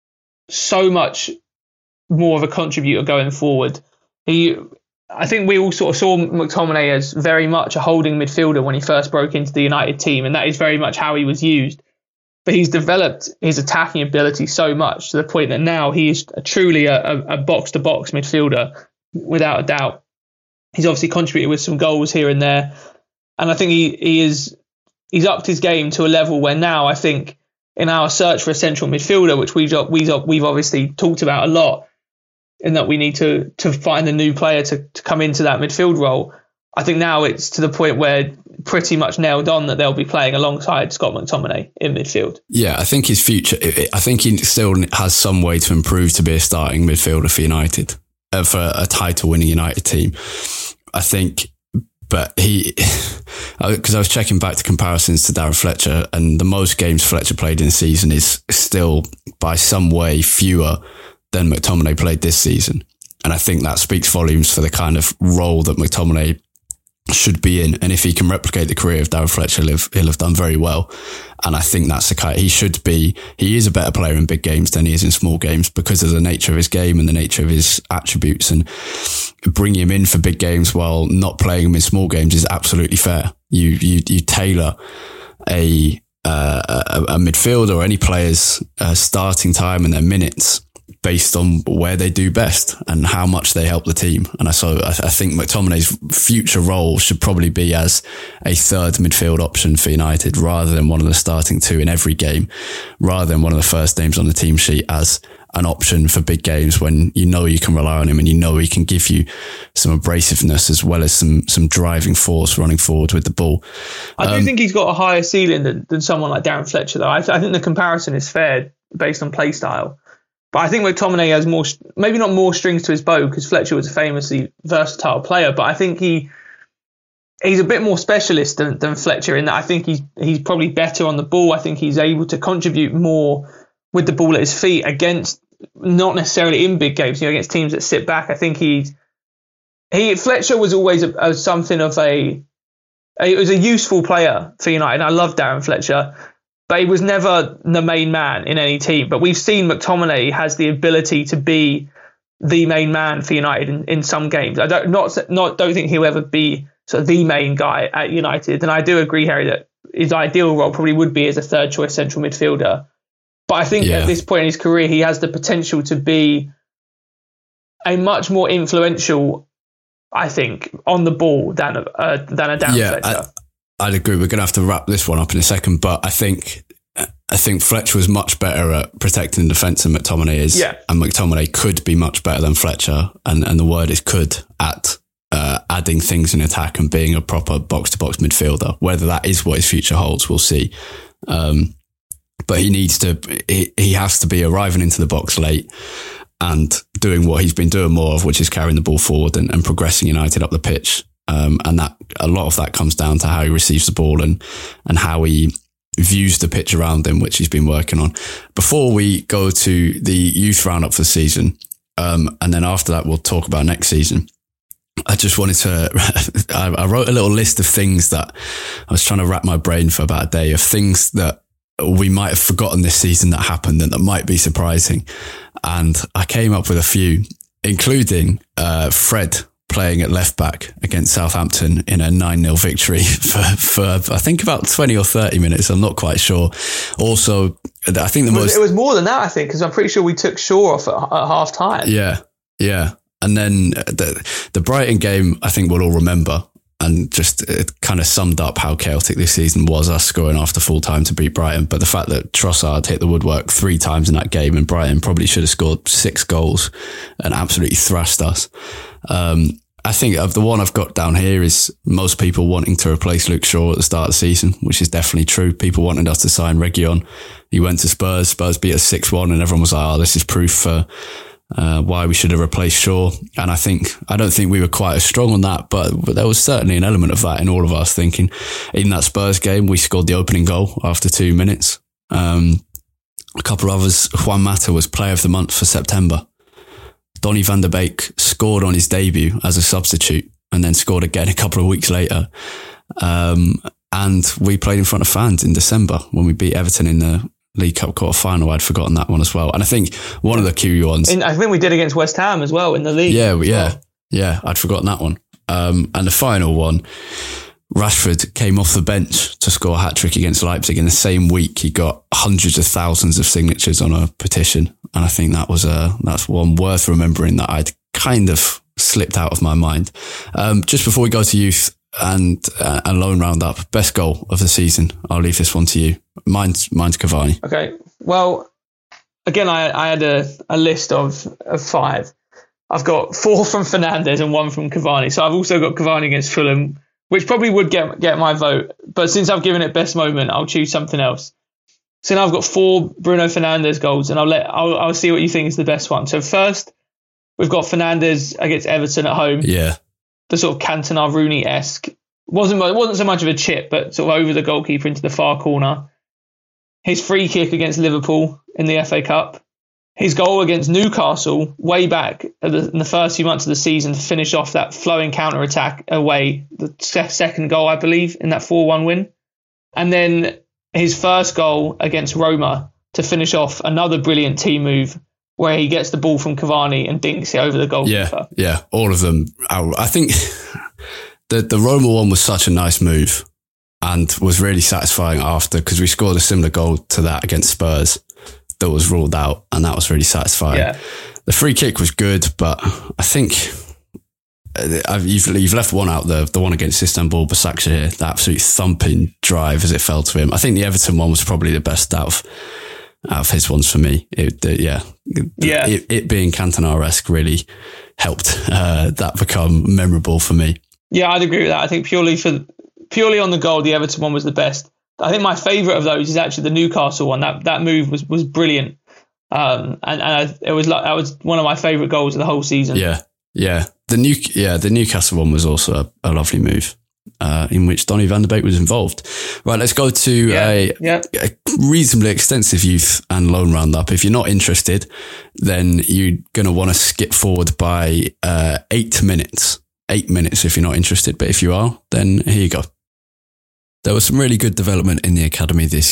D: so much more of a contributor going forward. He... I think we all sort of saw McTominay as very much a holding midfielder when he first broke into the United team, and that is very much how he was used. But he's developed his attacking ability so much to the point that now he is a truly a, a box-to-box midfielder, without a doubt. He's obviously contributed with some goals here and there, and I think he, he is he's upped his game to a level where now I think in our search for a central midfielder, which we've we've, we've obviously talked about a lot, in that we need to to find a new player to, to come into that midfield role. I think now it's to the point where pretty much nailed on that they'll be playing alongside Scott McTominay in midfield.
C: Yeah, I think his future, I think he still has some way to improve to be a starting midfielder for United, uh, for a title winning United team. I think, but he, because I was checking back to comparisons to Darren Fletcher, and the most games Fletcher played in the season is still by some way fewer than McTominay played this season. And I think that speaks volumes for the kind of role that McTominay should be in. And if he can replicate the career of Darren Fletcher, he'll have, he'll have done very well. And I think that's the kind, he should be, he is a better player in big games than he is in small games because of the nature of his game and the nature of his attributes. And bringing him in for big games while not playing him in small games is absolutely fair. You, you, you tailor a, uh, a, a midfielder or any player's uh, starting time and their minutes based on where they do best and how much they help the team. And I so I, I think McTominay's future role should probably be as a third midfield option for United rather than one of the starting two in every game, rather than one of the first names on the team sheet as an option for big games when you know you can rely on him and you know he can give you some abrasiveness as well as some some driving force running forward with the ball.
D: I do
C: um,
D: think he's got a higher ceiling than, than someone like Darren Fletcher, though. I, I think the comparison is fair based on play style. But I think McTominay has more, maybe not more strings to his bow because Fletcher was a famously versatile player, but I think he he's a bit more specialist than, than Fletcher in that I think he's he's probably better on the ball. I think he's able to contribute more with the ball at his feet against, not necessarily in big games, you know, against teams that sit back. I think he's he Fletcher was always a, a something of a, a it was a useful player for United. And I love Darren Fletcher. But he was never the main man in any team. But we've seen McTominay has the ability to be the main man for United in, in some games. I don't not not don't think he'll ever be sort of the main guy at United. And I do agree, Harry, that his ideal role probably would be as a third choice central midfielder. But I think yeah. at this point in his career, he has the potential to be a much more influential I think, on the ball than a, uh, than a Dan
C: yeah,
D: Fletcher.
C: I, I'd agree. We're going to have to wrap this one up in a second, but I think I think Fletcher was much better at protecting the defence than McTominay is.
D: Yeah.
C: And McTominay could be much better than Fletcher. And, and the word is could at uh, adding things in attack and being a proper box-to-box midfielder. Whether that is what his future holds, we'll see. Um, but he needs to, he, he has to be arriving into the box late and doing what he's been doing more of, which is carrying the ball forward and, and progressing United up the pitch. Um, and that a lot of that comes down to how he receives the ball and, and how he views the pitch around him, which he's been working on. Before we go to the youth roundup for the season, um, and then after that, we'll talk about next season. I just wanted to, I, I wrote a little list of things that I was trying to wrap my brain for about a day of things that we might have forgotten this season that happened and that might be surprising. And I came up with a few, including uh, Fred playing at left back against Southampton in a nine nil victory for, for I think about twenty or thirty minutes. I'm not quite sure. Also, I think the
D: it was,
C: most...
D: It was more than that, I think, because I'm pretty sure we took Shaw off at, at half time.
C: Yeah, yeah. And then the, the Brighton game, I think we'll all remember. And just it kind of summed up how chaotic this season was, us scoring after full time to beat Brighton. But the fact that Trossard hit the woodwork three times in that game and Brighton probably should have scored six goals and absolutely thrashed us. Um, I think of the one I've got down here is most people wanting to replace Luke Shaw at the start of the season, which is definitely true. People wanted us to sign Reguilon. He went to Spurs. Spurs beat us six one and everyone was like, oh, this is proof for Uh, why we should have replaced Shaw. And I think, I don't think we were quite as strong on that, but, but there was certainly an element of that in all of us thinking. In that Spurs game, we scored the opening goal after two minutes. Um, a couple of others, Juan Mata was player of the month for September. Donny van der Beek scored on his debut as a substitute and then scored again a couple of weeks later. Um, and we played in front of fans in December when we beat Everton in the League Cup quarter final. I'd forgotten that one as well. And I think one of the key ones,
D: in, I think we did against West Ham as well in the league.
C: Yeah, yeah,
D: well.
C: yeah. I'd forgotten that one. Um, and the final one, Rashford came off the bench to score a hat trick against Leipzig. In the same week, he got hundreds of thousands of signatures on a petition, and I think that was a that's one worth remembering that I'd kind of slipped out of my mind. Um, just before we go to youth and uh, and loan roundup, best goal of the season. I'll leave this one to you. Mine's mine's Cavani.
D: Okay. Well, again, I, I had a, a list of, of five. I've got four from Fernandes and one from Cavani. So I've also got Cavani against Fulham, which probably would get get my vote. But since I've given it best moment, I'll choose something else. So now I've got four Bruno Fernandes goals, and I'll let I'll, I'll see what you think is the best one. So first, we've got Fernandes against Everton at home.
C: Yeah.
D: The sort of Cantona Rooney-esque. Wasn't it wasn't so much of a chip, but sort of over the goalkeeper into the far corner. His free kick against Liverpool in the F A Cup. His goal against Newcastle way back in the first few months of the season to finish off that flowing counter-attack away. The second goal, I believe, in that four one win. And then his first goal against Roma to finish off another brilliant team move where he gets the ball from Cavani and dinks it over the goalkeeper.
C: Yeah, yeah, all of them. I think the, the Roma one was such a nice move. And was really satisfying after, because we scored a similar goal to that against Spurs that was ruled out, and that was really satisfying. Yeah. The free kick was good, but I think I've, you've, you've left one out, the the one against Istanbul Başakşehir, the absolute thumping drive as it fell to him. I think the Everton one was probably the best out of, out of his ones for me. It, the, yeah,
D: yeah.
C: It, it being Cantona-esque really helped uh, that become memorable for me.
D: Yeah, I'd agree with that. I think purely for Purely on the goal, the Everton one was the best. I think my favourite of those is actually the Newcastle one. That that move was was brilliant, um, and and I, it was like that was one of my favourite goals of the whole season.
C: Yeah, yeah. The new yeah the Newcastle one was also a, a lovely move, uh, in which Donny van der Beek was involved. Right, let's go to
D: yeah,
C: a,
D: yeah.
C: a reasonably extensive youth and loan roundup. If you're not interested, then you're going to want to skip forward by uh, eight minutes. Eight minutes if you're not interested, but if you are, then here you go. There was some really good development in the academy this year,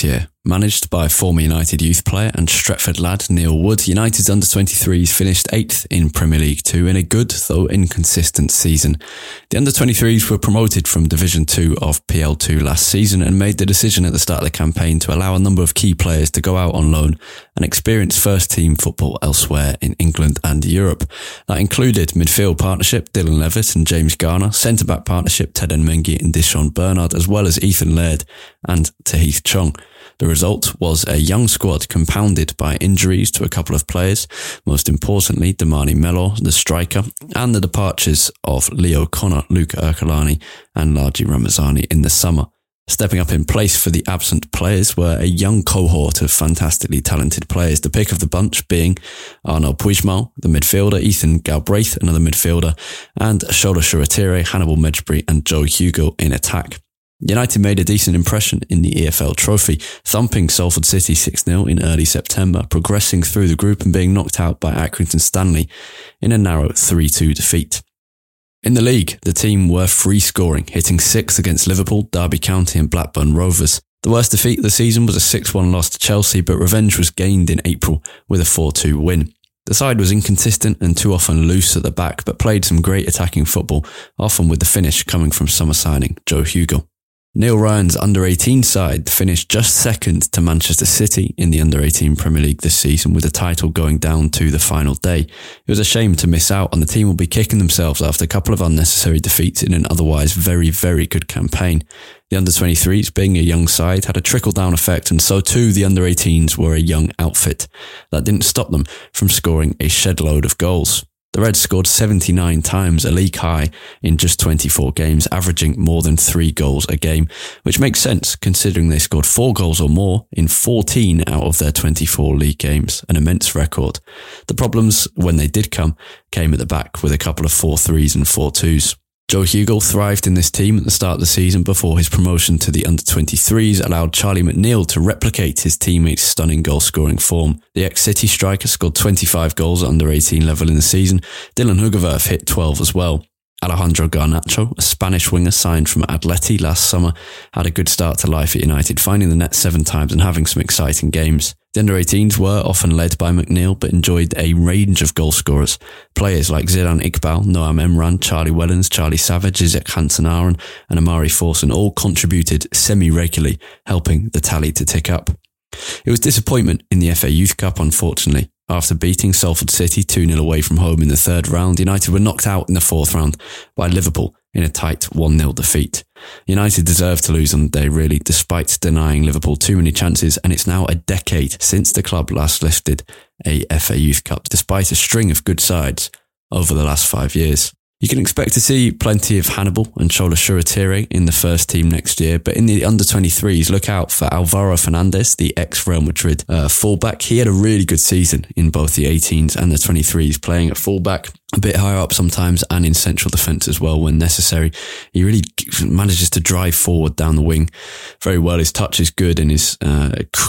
C: Managed by former United youth player and Stretford lad Neil Wood, United's under twenty-threes finished eighth in Premier League Two in a good, though inconsistent season. The under twenty-threes were promoted from Division Two of P L two last season and made the decision at the start of the campaign to allow a number of key players to go out on loan and experience first-team football elsewhere in England and Europe. That included midfield partnership Dylan Levitt and James Garner, centre-back partnership Ted Mengi and Dishon Bernard, as well as Ethan Laird and Tahith Chong. The result was a young squad compounded by injuries to a couple of players, most importantly Damani Mello, the striker, and the departures of Leo Connor, Luca Ercolani and Largi Ramazani in the summer. Stepping up in place for the absent players were a young cohort of fantastically talented players, the pick of the bunch being Arnaud Puigmal, the midfielder, Ethan Galbraith, another midfielder, and Shola Shuratire, Hannibal Medjbri and Joe Hugo in attack. United made a decent impression in the E F L Trophy, thumping Salford City six nil in early September, progressing through the group and being knocked out by Accrington Stanley in a narrow three two defeat. In the league, the team were free scoring, hitting sixth against Liverpool, Derby County and Blackburn Rovers. The worst defeat of the season was a six one loss to Chelsea, but revenge was gained in April with a four two win. The side was inconsistent and too often loose at the back, but played some great attacking football, often with the finish coming from summer signing Joe Hugo. Neil Ryan's under eighteen side finished just second to Manchester City in the under eighteen Premier League this season, with the title going down to the final day. It was a shame to miss out, and the team will be kicking themselves after a couple of unnecessary defeats in an otherwise very, very good campaign. The under twenty-threes, being a young side, had a trickle-down effect, and so too the under eighteens were a young outfit. That didn't stop them from scoring a shed load of goals. The Reds scored seventy-nine times, a league high in just twenty-four games, averaging more than three goals a game, which makes sense considering they scored four goals or more in fourteen out of their twenty-four league games, an immense record. The problems, when they did come, came at the back with a couple of four threes and four twos. Joe Hugo thrived in this team at the start of the season before his promotion to the under twenty-threes allowed Charlie McNeil to replicate his teammates' stunning goal-scoring form. The ex-City striker scored twenty-five goals at under eighteen level in the season. Dylan Hugoverf hit twelve as well. Alejandro Garnacho, a Spanish winger signed from Atleti last summer, had a good start to life at United, finding the net seven times and having some exciting games. The under eighteens were often led by McNeil, but enjoyed a range of goal scorers. Players like Zidan Iqbal, Noam Emran, Charlie Wellens, Charlie Savage, Isaac Hansen-Aron and Amari Forson all contributed semi-regularly, helping the tally to tick up. It was disappointment in the F A Youth Cup, unfortunately. After beating Salford City two nil away from home in the third round, United were knocked out in the fourth round by Liverpool in a tight one nil defeat. United deserved to lose on the day, really, despite denying Liverpool too many chances, and it's now a decade since the club last lifted a F A Youth Cup, despite a string of good sides over the last five years. You can expect to see plenty of Hannibal and Shola Shuratire in the first team next year, but in the under twenty-threes, look out for Alvaro Fernandez, the ex-Real Madrid uh, fullback. He had a really good season in both the eighteens and the twenty-threes, playing at fullback, a bit higher up sometimes, and in central defence as well when necessary. He really manages to drive forward down the wing very well. His touch is good, and his uh,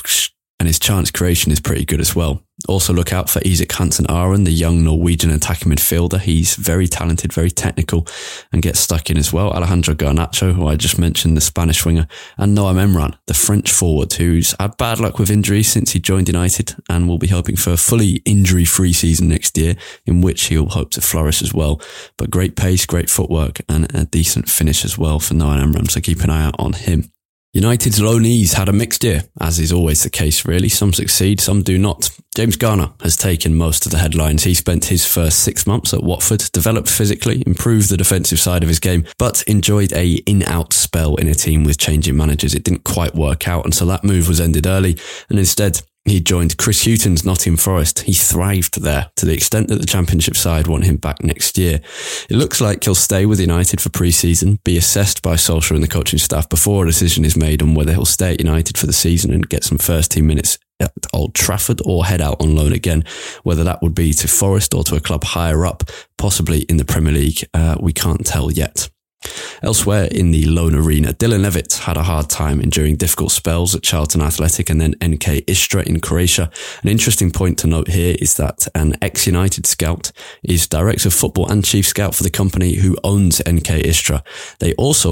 C: and his chance creation is pretty good as well. Also look out for Isaac Hansen-Aron, the young Norwegian attacking midfielder. He's very talented, very technical, and gets stuck in as well. Alejandro Garnacho, who I just mentioned, the Spanish winger, and Noam Emran, the French forward, who's had bad luck with injuries since he joined United and will be hoping for a fully injury-free season next year, in which he'll hope to flourish as well. But great pace, great footwork, and a decent finish as well for Noam Emran, so keep an eye out on him. United's loanees had a mixed year, as is always the case really. Some succeed, some do not. James Garner has taken most of the headlines. He spent his first six months at Watford, developed physically, improved the defensive side of his game, but enjoyed a in-out spell in a team with changing managers. It didn't quite work out, and so that move was ended early, and instead he joined Chris Hughton's Nottingham Forest. He thrived there to the extent that the Championship side want him back next year. It looks like he'll stay with United for pre-season, be assessed by Solskjaer and the coaching staff before a decision is made on whether he'll stay at United for the season and get some first team minutes at Old Trafford or head out on loan again. Whether that would be to Forest or to a club higher up, possibly in the Premier League, uh, we can't tell yet. Elsewhere in the loan arena, Dylan Levitt had a hard time enduring difficult spells at Charlton Athletic and then N K Istra in Croatia. An interesting point to note here is that an ex-United scout is director of football and chief scout for the company who owns N K Istra. They also own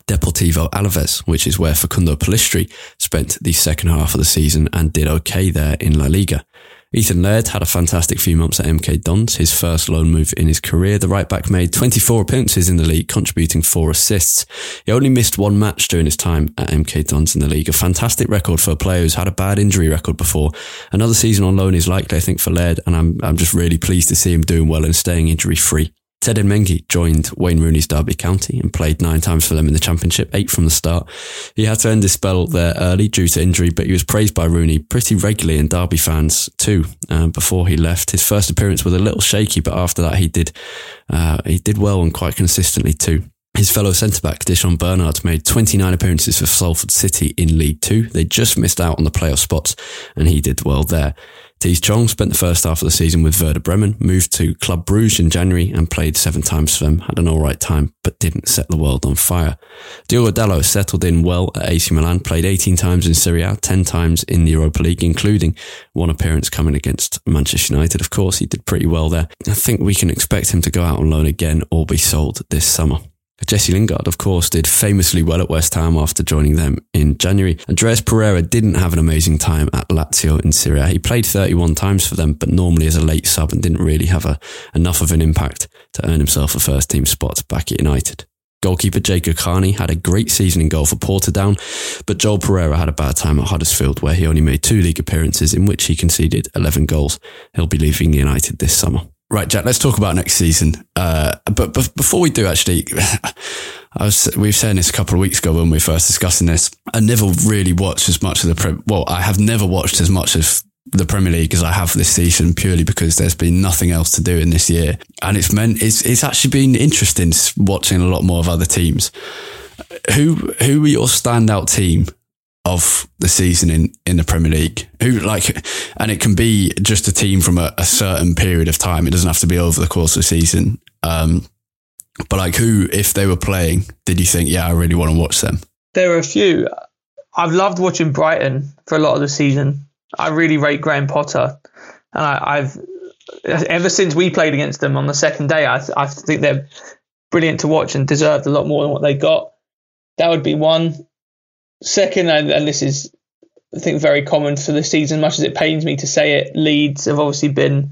C: Deportivo Alaves, which is where Facundo Pellistri spent the second half of the season and did okay there in La Liga. Ethan Laird had a fantastic few months at M K Dons, his first loan move in his career. The right-back made twenty-four appearances in the league, contributing four assists. He only missed one match during his time at M K Dons in the league. A fantastic record for a player who's had a bad injury record before. Another season on loan is likely, I think, for Laird, and I'm I'm just really pleased to see him doing well and staying injury-free. Ted Mengi joined Wayne Rooney's Derby County and played nine times for them in the Championship, eight from the start. He had to end his spell there early due to injury, but he was praised by Rooney pretty regularly and Derby fans too uh, before he left. His first appearance was a little shaky, but after that he did uh, he did well and quite consistently too. His fellow centre-back, Dishon Bernard, made twenty-nine appearances for Salford City in League Two. They just missed out on the playoff spots, and he did well there. Tees Chong spent the first half of the season with Werder Bremen, moved to Club Brugge in January and played seven times for them, had an alright time, but didn't set the world on fire. Diogo Dalot settled in well at A C Milan, played eighteen times in Serie A, ten times in the Europa League, including one appearance coming against Manchester United. Of course, he did pretty well there. I think we can expect him to go out on loan again or be sold this summer. Jesse Lingard, of course, did famously well at West Ham after joining them in January. Andreas Pereira didn't have an amazing time at Lazio in Serie A. He played thirty-one times for them, but normally as a late sub and didn't really have a, enough of an impact to earn himself a first-team spot back at United. Goalkeeper Jacob Carney had a great season in goal for Portadown, but Joel Pereira had a bad time at Huddersfield, where he only made two league appearances in which he conceded eleven goals. He'll be leaving United this summer. Right, Jack, let's talk about next season. Uh, but, but before we do, actually, I was, we were saying this a couple of weeks ago when we were first discussing this. I never really watched as much of the, pre- well, I have never watched as much of the Premier League as I have this season, purely because there's been nothing else to do in this year. And it's meant, it's, it's actually been interesting watching a lot more of other teams. Who, who were your standout team of the season in, in the Premier League? Who like, and it can be just a team from a, a certain period of time. It doesn't have to be over the course of the season. Um, but like who, if they were playing, did you think, yeah, I really want to watch them?
D: There were a few. I've loved watching Brighton for a lot of the season. I really rate Graham Potter. And I, I've, ever since we played against them on the second day, I, I think they're brilliant to watch and deserved a lot more than what they got. That would be one. Second, and, and this is, I think, very common for the season, much as it pains me to say it, Leeds have obviously been,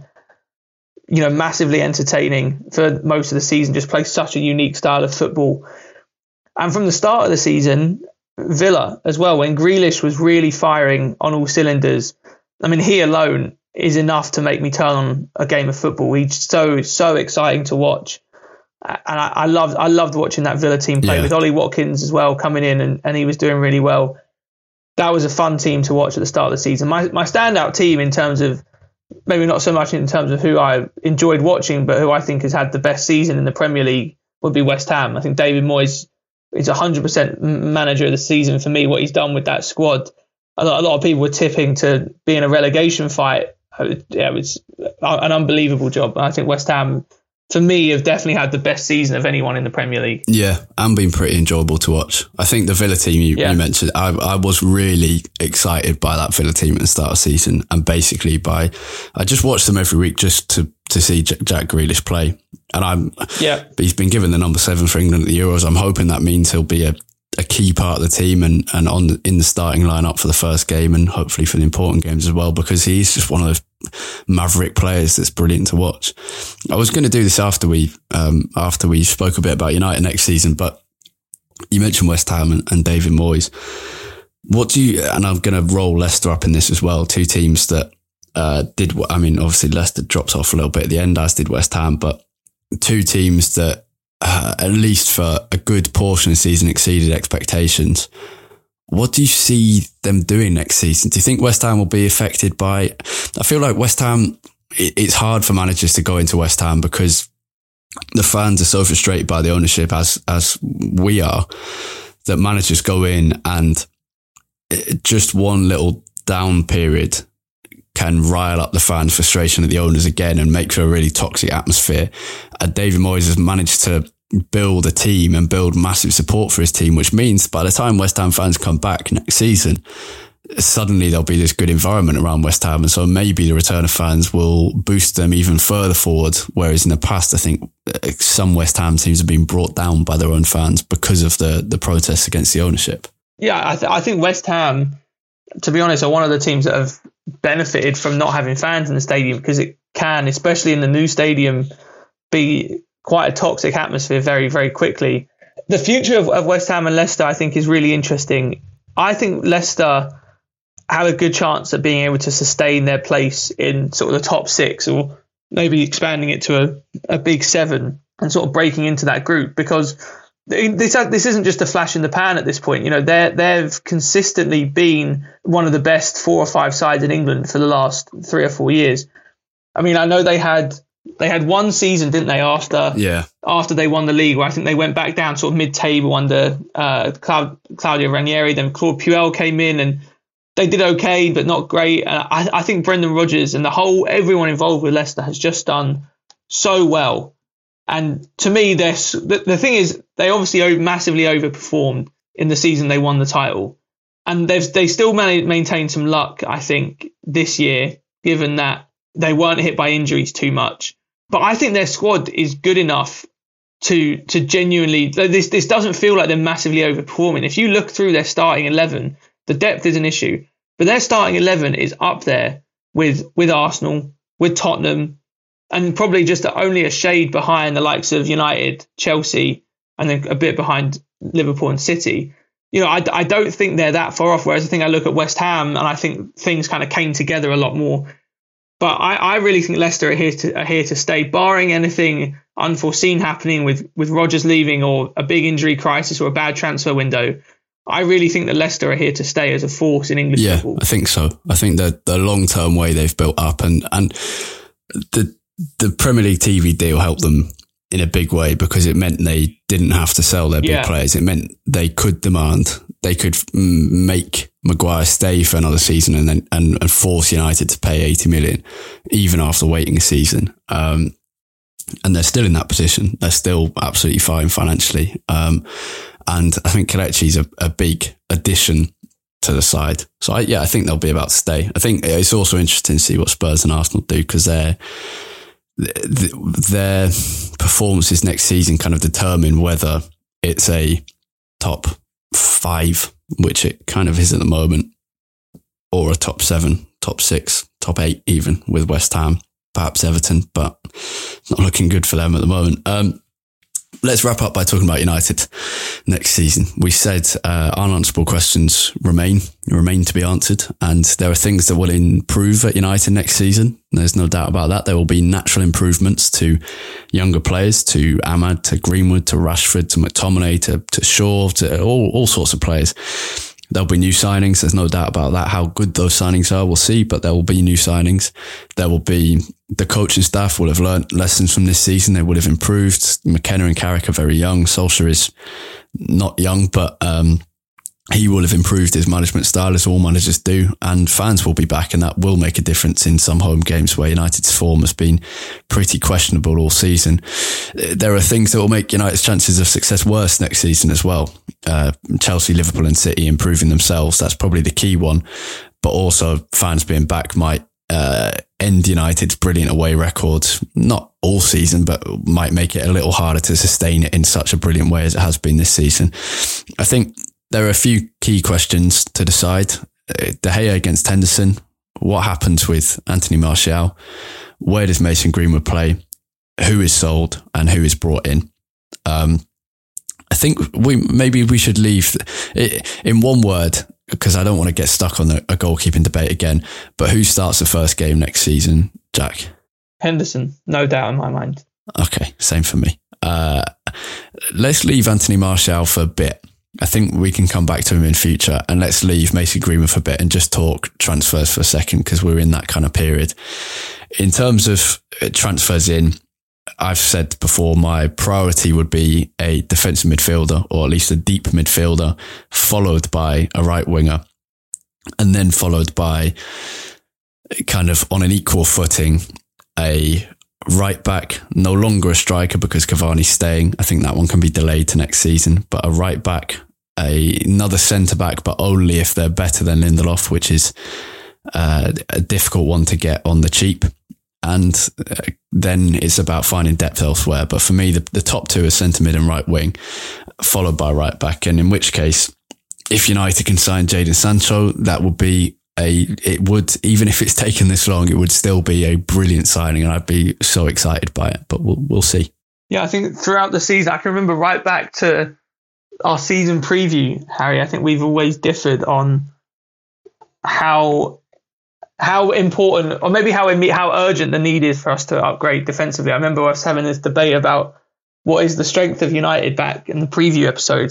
D: you know, massively entertaining for most of the season, just play such a unique style of football. And from the start of the season, Villa as well, when Grealish was really firing on all cylinders, I mean, he alone is enough to make me turn on a game of football. He's so, so exciting to watch. And I, I loved I loved watching that Villa team play, yeah, with Ollie Watkins as well coming in, and, and he was doing really well. That was a fun team to watch at the start of the season. My my standout team in terms of, maybe not so much in terms of who I enjoyed watching, but who I think has had the best season in the Premier League would be West Ham. I think David Moyes is one hundred percent manager of the season for me, what he's done with that squad. A lot, a lot of people were tipping to be in a relegation fight. Yeah, it was an unbelievable job. I think West Ham, for me, have definitely had the best season of anyone in the Premier League.
C: Yeah, and been pretty enjoyable to watch. I think the Villa team you, yeah. you mentioned, I, I was really excited by that Villa team at the start of the season, and basically by, I just watched them every week just to, to see J- Jack Grealish play. And I'm, yeah, he's been given the number seven for England at the Euros. I'm hoping that means he'll be a, a key part of the team and, and on the, in the starting lineup for the first game and hopefully for the important games as well, because he's just one of those maverick players that's brilliant to watch. I was going to do this after we um, after we spoke a bit about United next season, but you mentioned West Ham and, and David Moyes. What do you, and I'm going to roll Leicester up in this as well, two teams that uh, did, I mean, obviously Leicester dropped off a little bit at the end, as did West Ham, but two teams that uh, at least for a good portion of the season exceeded expectations. What do you see them doing next season? Do you think West Ham will be affected by... I feel like West Ham, it's hard for managers to go into West Ham because the fans are so frustrated by the ownership, as as we are, that managers go in and just one little down period can rile up the fans' frustration at the owners again and make for a really toxic atmosphere. And David Moyes has managed to build a team and build massive support for his team, which means by the time West Ham fans come back next season, suddenly there'll be this good environment around West Ham. And so maybe the return of fans will boost them even further forward. Whereas in the past, I think some West Ham teams have been brought down by their own fans because of the, the protests against the ownership.
D: Yeah, I, th- I think West Ham, to be honest, are one of the teams that have benefited from not having fans in the stadium, because it can, especially in the new stadium, be quite a toxic atmosphere very, very quickly. The future of, of West Ham and Leicester, I think, is really interesting. I think Leicester have a good chance at being able to sustain their place in sort of the top six, or maybe expanding it to a, a big seven and sort of breaking into that group, because this this isn't just a flash in the pan at this point. You know, they they've consistently been one of the best four or five sides in England for the last three or four years. I mean, I know they had they had one season, didn't they, after
C: yeah.
D: after they won the league, where I think they went back down sort of mid-table under uh, Cla- Claudio Ranieri. Then Claude Puel came in and they did okay, but not great. And I, I think Brendan Rodgers and the whole everyone involved with Leicester has just done so well. And to me, the, the thing is, they obviously massively overperformed in the season they won the title. And they've they still man- maintained some luck, I think, this year, given that they weren't hit by injuries too much. But I think their squad is good enough to to genuinely... This, this doesn't feel like they're massively overperforming. If you look through their starting eleven, the depth is an issue. But their starting eleven is up there with with Arsenal, with Tottenham, and probably just only a shade behind the likes of United, Chelsea, and then a bit behind Liverpool and City. You know, I, I don't think they're that far off, whereas I think I look at West Ham and I think things kind of came together a lot more. But I, I really think Leicester are here to are here to stay, barring anything unforeseen happening with, with Rodgers leaving or a big injury crisis or a bad transfer window. I really think that Leicester are here to stay as a force in English
C: yeah,
D: football.
C: I think so. I think that the long-term way they've built up and, and the the Premier League T V deal helped them in a big way, because it meant they didn't have to sell their big
D: yeah.
C: players. It meant they could demand, they could make Maguire stay for another season and then and, and force United to pay eighty million, even after waiting a season. Um, and they're still in that position. They're still absolutely fine financially. Um, and I think Kelechi's a, a big addition to the side. So I, yeah, I think they'll be about to stay. I think it's also interesting to see what Spurs and Arsenal do, because they're, their performances next season kind of determine whether it's a top five, which it kind of is at the moment, or a top seven, top six, top eight even, with West Ham, perhaps Everton, but it's not looking good for them at the moment. Um, let's wrap up by talking about United next season. We said uh, unanswerable questions remain remain to be answered, and there are things that will improve at United next season. There's no doubt about that. There will be natural improvements to younger players, to Ahmad, to Greenwood, to Rashford, to McTominay, to, to Shaw, to all, all sorts of players. There'll be new signings. There's no doubt about that. How good those signings are, we'll see, but there will be new signings. There will be, the coaching staff will have learned lessons from this season. They will have improved. McKenna and Carrick are very young. Solskjaer is not young, but um, he will have improved his management style, as all managers do, and fans will be back, and that will make a difference in some home games where United's form has been pretty questionable all season. There are things that will make United's chances of success worse next season as well. Uh, Chelsea, Liverpool and City improving themselves, that's probably the key one, but also fans being back might uh, end United's brilliant away record, not all season, but might make it a little harder to sustain it in such a brilliant way as it has been this season. I think there are a few key questions to decide. De Gea against Henderson. What happens with Anthony Martial? Where does Mason Greenwood play? Who is sold and who is brought in? Um, I think we maybe we should leave it in one word, because I don't want to get stuck on a, a goalkeeping debate again. But who starts the first game next season, Jack?
D: Henderson, no doubt in my mind.
C: Okay, same for me. Uh, let's leave Anthony Martial for a bit. I think we can come back to him in future, and let's leave Mason Greenwood for a bit and just talk transfers for a second, because we're in that kind of period. In terms of transfers in, I've said before, my priority would be a defensive midfielder, or at least a deep midfielder, followed by a right winger, and then followed by, kind of on an equal footing, a right back, no longer a striker because Cavani's staying. I think that one can be delayed to next season, but a right back, a, another centre-back, but only if they're better than Lindelof, which is uh, a difficult one to get on the cheap. And uh, then it's about finding depth elsewhere. But for me, the, the top two are centre mid and right wing, followed by right back. And in which case, if United can sign Jadon Sancho, that would be a, it would, even if it's taken this long, it would still be a brilliant signing. And I'd be so excited by it, but we'll, we'll see.
D: Yeah, I think throughout the season, I can remember right back to our season preview, Harry, I think we've always differed on how how important, or maybe how how urgent the need is for us to upgrade defensively. I remember us having this debate about what is the strength of United back in the preview episode.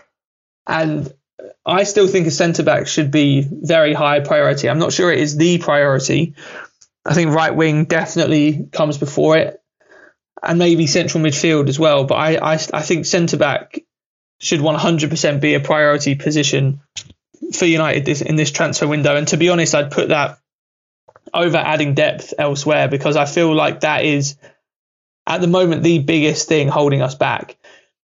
D: And I still think a centre-back should be very high priority. I'm not sure it is the priority. I think right wing definitely comes before it, and maybe central midfield as well. But I, I, I think centre-back should one hundred percent be a priority position for United this, in this transfer window. And to be honest, I'd put that over adding depth elsewhere, because I feel like that is, at the moment, the biggest thing holding us back.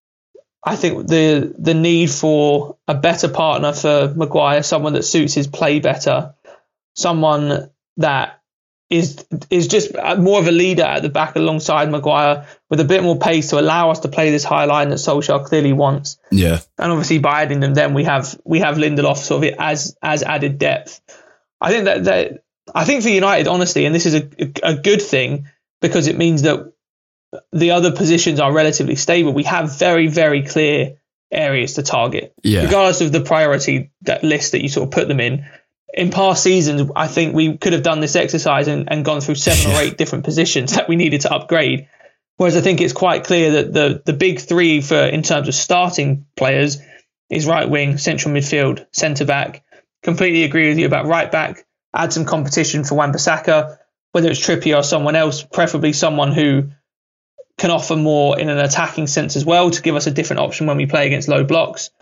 D: I think the the need for a better partner for Maguire, someone that suits his play better, someone that is is just more of a leader at the back alongside Maguire, with a bit more pace to allow us to play this high line that Solskjaer clearly wants.
C: Yeah,
D: and obviously by adding them, then we have we have Lindelof sort of as as added depth. I think that that I think for United, honestly, and this is a a good thing, because it means that the other positions are relatively stable. We have very, very clear areas to target,
C: yeah.
D: regardless of the priority that list that you sort of put them in. In past seasons, I think we could have done this exercise and, and gone through seven yeah. or eight different positions that we needed to upgrade. Whereas I think it's quite clear that the the big three for in terms of starting players is right wing, central midfield, centre back. Completely agree with you about right back. Add some competition for Wan-Bissaka, whether it's Trippier or someone else, preferably someone who can offer more in an attacking sense as well, to give us a different option when we play against low blocks.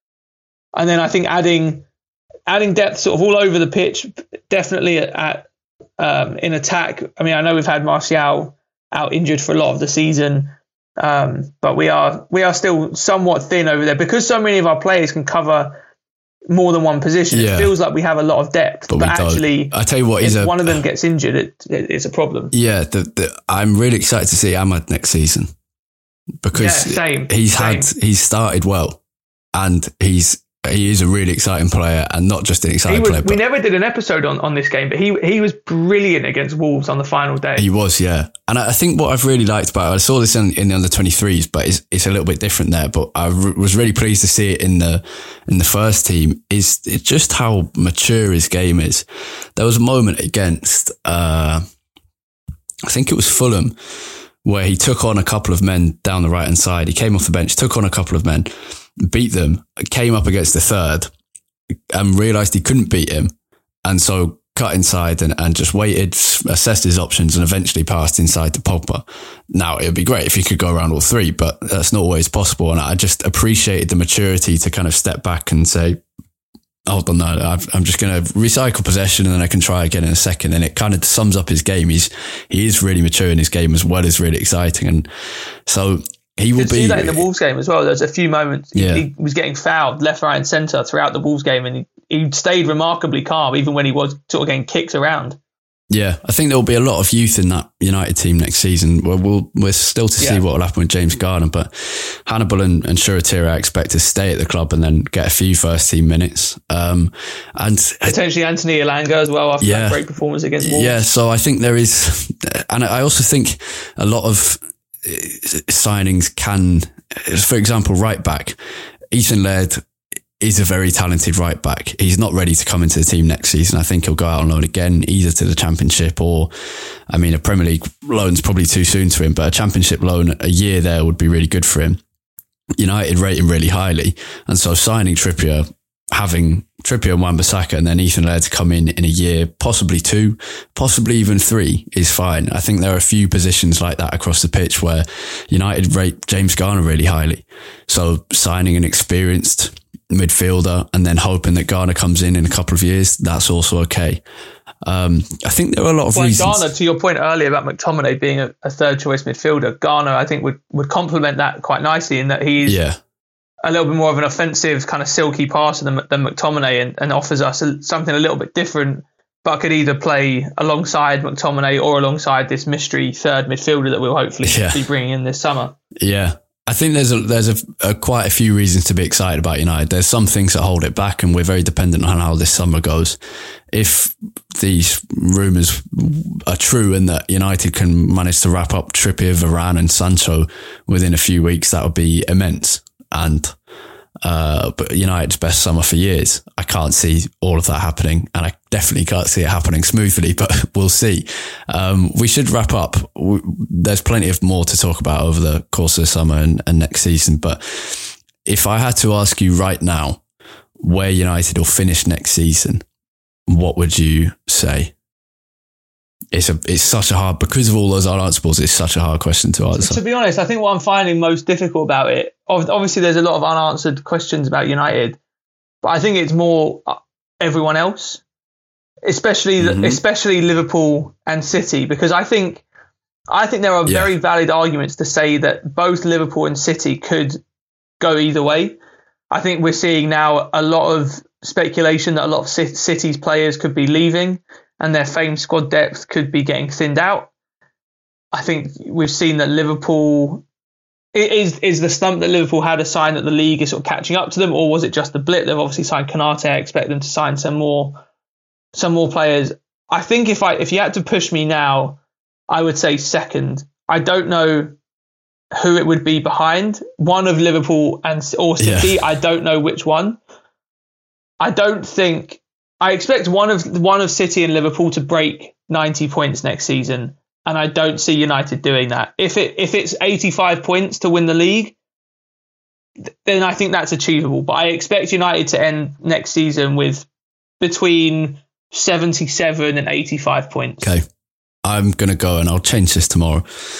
D: And then I think adding adding depth sort of all over the pitch, definitely at, at um, in attack. I mean, I know we've had Martial out injured for a lot of the season, um, but we are we are still somewhat thin over there, because so many of our players can cover more than one position. Yeah. It feels like we have a lot of depth, but, but actually,
C: I tell you what,
D: if
C: a,
D: one of them gets injured, it, it, it's a problem.
C: Yeah, the, the, I'm really excited to see Ahmad next season, because
D: yeah, same,
C: he's
D: same.
C: had he's started well, and he's he is a really exciting player, and not just an exciting
D: was,
C: player.
D: We never did an episode on, on this game, but he he was brilliant against Wolves on the final day.
C: He was, yeah. And I think what I've really liked about it, I saw this in, in the under twenty-threes, but it's, it's a little bit different there. But I re- was really pleased to see it in the in the first team. Is it just how mature his game is? There was a moment against, uh, I think it was Fulham, where he took on a couple of men down the right hand side. He came off the bench, took on a couple of men, beat them, came up against the third, and realised he couldn't beat him, and so cut inside and, and just waited, assessed his options, and eventually passed inside to Pogba. Now, it would be great if he could go around all three, but that's not always possible, and I just appreciated the maturity to kind of step back and say, hold on, no, I've, I'm just going to recycle possession and then I can try again in a second. And it kind of sums up his game. He's He is really mature in his game, as well as really exciting. And so he will be...
D: see that in the Wolves game as well. There's a few moments
C: yeah.
D: he, he was getting fouled left, right and centre throughout the Wolves game, and he, he stayed remarkably calm even when he was sort of getting kicked around.
C: Yeah, I think there will be a lot of youth in that United team next season. We're, we'll, we're still to see yeah. what will happen with James Garner, but Hannibal and, and Shuratir, I expect to stay at the club and then get a few first team minutes. Um, and
D: potentially Anthony Elanga as well after yeah, that great performance against Wolves.
C: Yeah, so I think there is, and I also think a lot of signings can, for example, right back, Ethan Laird is a very talented right back. He's not ready to come into the team next season. I think he'll go out on loan again, either to the Championship or, I mean, a Premier League loan's probably too soon to him, but a Championship loan, a year there would be really good for him. United rate him really highly. And so signing Trippier, having Trippier and Wan-Bissaka and then Ethan Laird to come in in a year, possibly two, possibly even three, is fine. I think there are a few positions like that across the pitch where United rate James Garner really highly. So signing an experienced midfielder and then hoping that Garner comes in in a couple of years, that's also okay. Um, I think there are a lot of
D: well,
C: reasons.
D: Garner, to your point earlier about McTominay being a, a third choice midfielder, Garner I think would, would complement that quite nicely in that he's
C: yeah.
D: a little bit more of an offensive kind of silky passer than, than McTominay, and, and offers us a, something a little bit different, but could either play alongside McTominay or alongside this mystery third midfielder that we'll hopefully yeah. be bringing in this summer.
C: Yeah. I think there's a, there's a, a quite a few reasons to be excited about United. There's some things that hold it back, and we're very dependent on how this summer goes. If these rumours are true and that United can manage to wrap up Trippier, Varane and Sancho within a few weeks, that would be immense. And uh, but United's best summer for years. I can't see all of that happening, and I definitely can't see it happening smoothly, but we'll see. Um, we should wrap up. There's plenty of more to talk about over the course of the summer and, and next season. But if I had to ask you right now where United will finish next season, what would you say? It's a, it's such a hard, because of all those unanswerables, it's such a hard question to answer.
D: To be honest, I think what I'm finding most difficult about it, obviously there's a lot of unanswered questions about United, but I think it's more everyone else, especially mm-hmm. especially Liverpool and City, because I think I think there are yeah. very valid arguments to say that both Liverpool and City could go either way. I think we're seeing now a lot of speculation that a lot of City's players could be leaving, and their famed squad depth could be getting thinned out. I think we've seen that Liverpool is is the slump that Liverpool had a sign that the league is sort of catching up to them, or was it just a blip? They've obviously signed Konate. I expect them to sign some more some more players. I think if I if you had to push me now, I would say second. I don't know who it would be behind. One of Liverpool and or City. Yeah. I don't know which one. I don't think. I expect one of one of City and Liverpool to break ninety points next season, and I don't see United doing that. If it if it's eighty-five points to win the league, then I think that's achievable. But I expect United to end next season with between seventy-seven and eighty-five points.
C: Okay, I'm going to go, and I'll change this tomorrow,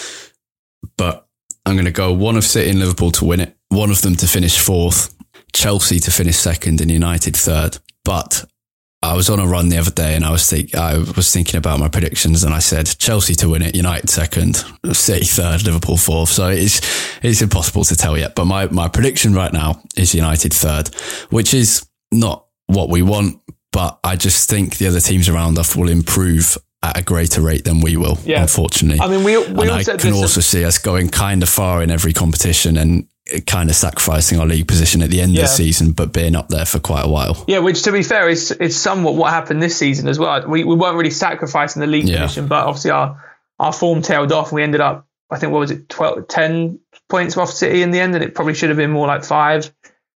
C: but I'm going to go one of City and Liverpool to win it, one of them to finish fourth, Chelsea to finish second, and United third. But I was on a run the other day, and I was think I was thinking about my predictions, and I said Chelsea to win it, United second, City third, Liverpool fourth. So it's it's impossible to tell yet. But my my prediction right now is United third, which is not what we want, but I just think the other teams around us will improve at a greater rate than we will. Yeah. Unfortunately,
D: I mean, we, we
C: and I can also see us going kind of far in every competition and kind of sacrificing our league position at the end yeah. of the season, but being up there for quite a while.
D: Yeah, which to be fair is is somewhat what happened this season as well. We we weren't really sacrificing the league yeah. position, but obviously our our form tailed off, and we ended up, I think, what was it, twelve, ten points off City in the end, and it probably should have been more like five.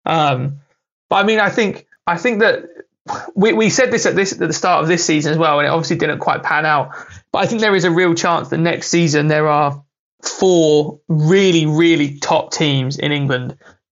D: Um, but I mean, I think I think that we we said this at this at the start of this season as well, and it obviously didn't quite pan out. But I think there is a real chance that next season there are four really, really top teams in England,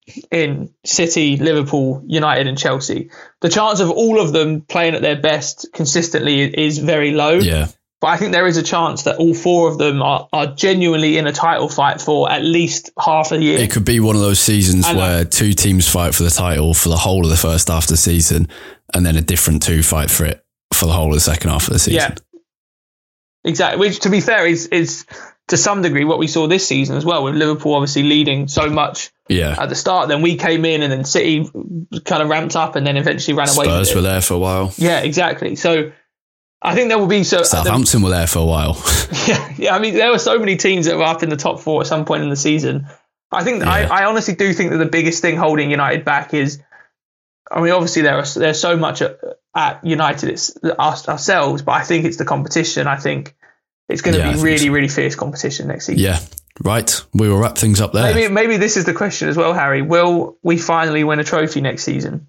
D: in City, Liverpool, United and Chelsea. The chance of all of them playing at their best consistently is very low.
C: Yeah.
D: But I think there is a chance that all four of them are, are genuinely in a title fight for at least half a year.
C: It could be one of those seasons and where two teams fight for the title for the whole of the first half of the season, and then a different two fight for it for the whole of the second half of the season.
D: Yeah. Exactly. Which, to be fair, is is to some degree what we saw this season as well, with Liverpool obviously leading so much
C: yeah.
D: at the start. Then we came in, and then City kind of ramped up and then eventually ran away with it.
C: Spurs were there for a while.
D: Yeah, exactly. So I think there will be... so
C: Southampton were there for a while.
D: yeah, yeah, I mean, there were so many teams that were up in the top four at some point in the season. I think yeah. I, I honestly do think that the biggest thing holding United back is, I mean, obviously there are, there's so much at, at United it's us, ourselves, but I think it's the competition. I think it's going to yeah, be really, so. really fierce competition next season.
C: Yeah, right. We will wrap things up there.
D: Maybe maybe this is the question as well, Harry. Will we finally win a trophy next season?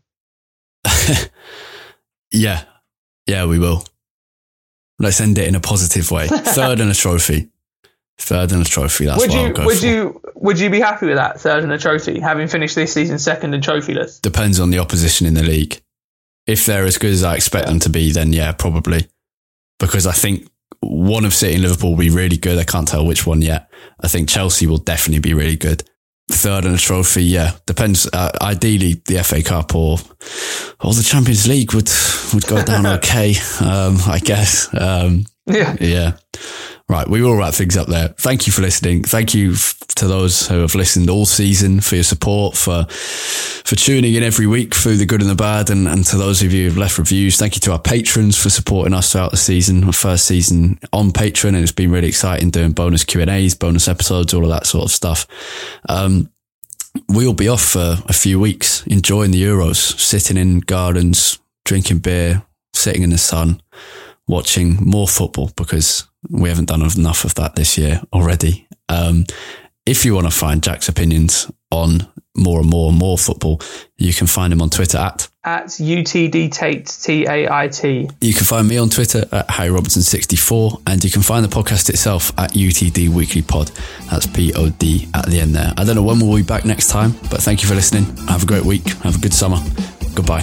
C: yeah. Yeah, we will. Let's end it in a positive way. Third and a trophy. Third and a trophy. That's
D: would
C: what
D: you,
C: I'll go
D: would
C: for.
D: You, would you be happy with that, third and a trophy, having finished this season second and trophyless?
C: Depends on the opposition in the league. If they're as good as I expect yeah. them to be, then yeah, probably. Because I think one of City and Liverpool will be really good. I can't tell which one yet. I think Chelsea will definitely be really good. Third and a trophy, yeah, depends. Uh, ideally, the F A Cup or or the Champions League would would go down okay. Um, I guess. Um,
D: yeah,
C: yeah. Right, we will wrap things up there. Thank you for listening. Thank you f- to those who have listened all season, for your support, for for tuning in every week through the good and the bad, and, and to those of you who've left reviews. Thank you to our patrons for supporting us throughout the season. Our first season on Patreon, and it's been really exciting doing bonus Q and A's, bonus episodes, all of that sort of stuff. Um, we'll be off for a few weeks, enjoying the Euros, sitting in gardens, drinking beer, sitting in the sun, watching more football, because we haven't done enough of that this year already. Um, if you want to find Jack's opinions on more and more and more football, you can find him on Twitter at
D: at U T D Tait, T A I T.
C: You can find me on Twitter at Harry Robertson sixty-four, and you can find the podcast itself at U T D Weekly Pod. That's P O D at the end there. I don't know when we'll be back next time, but thank you for listening. Have a great week. Have a good summer. Goodbye.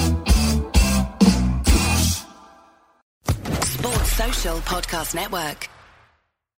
E: Podcast Network.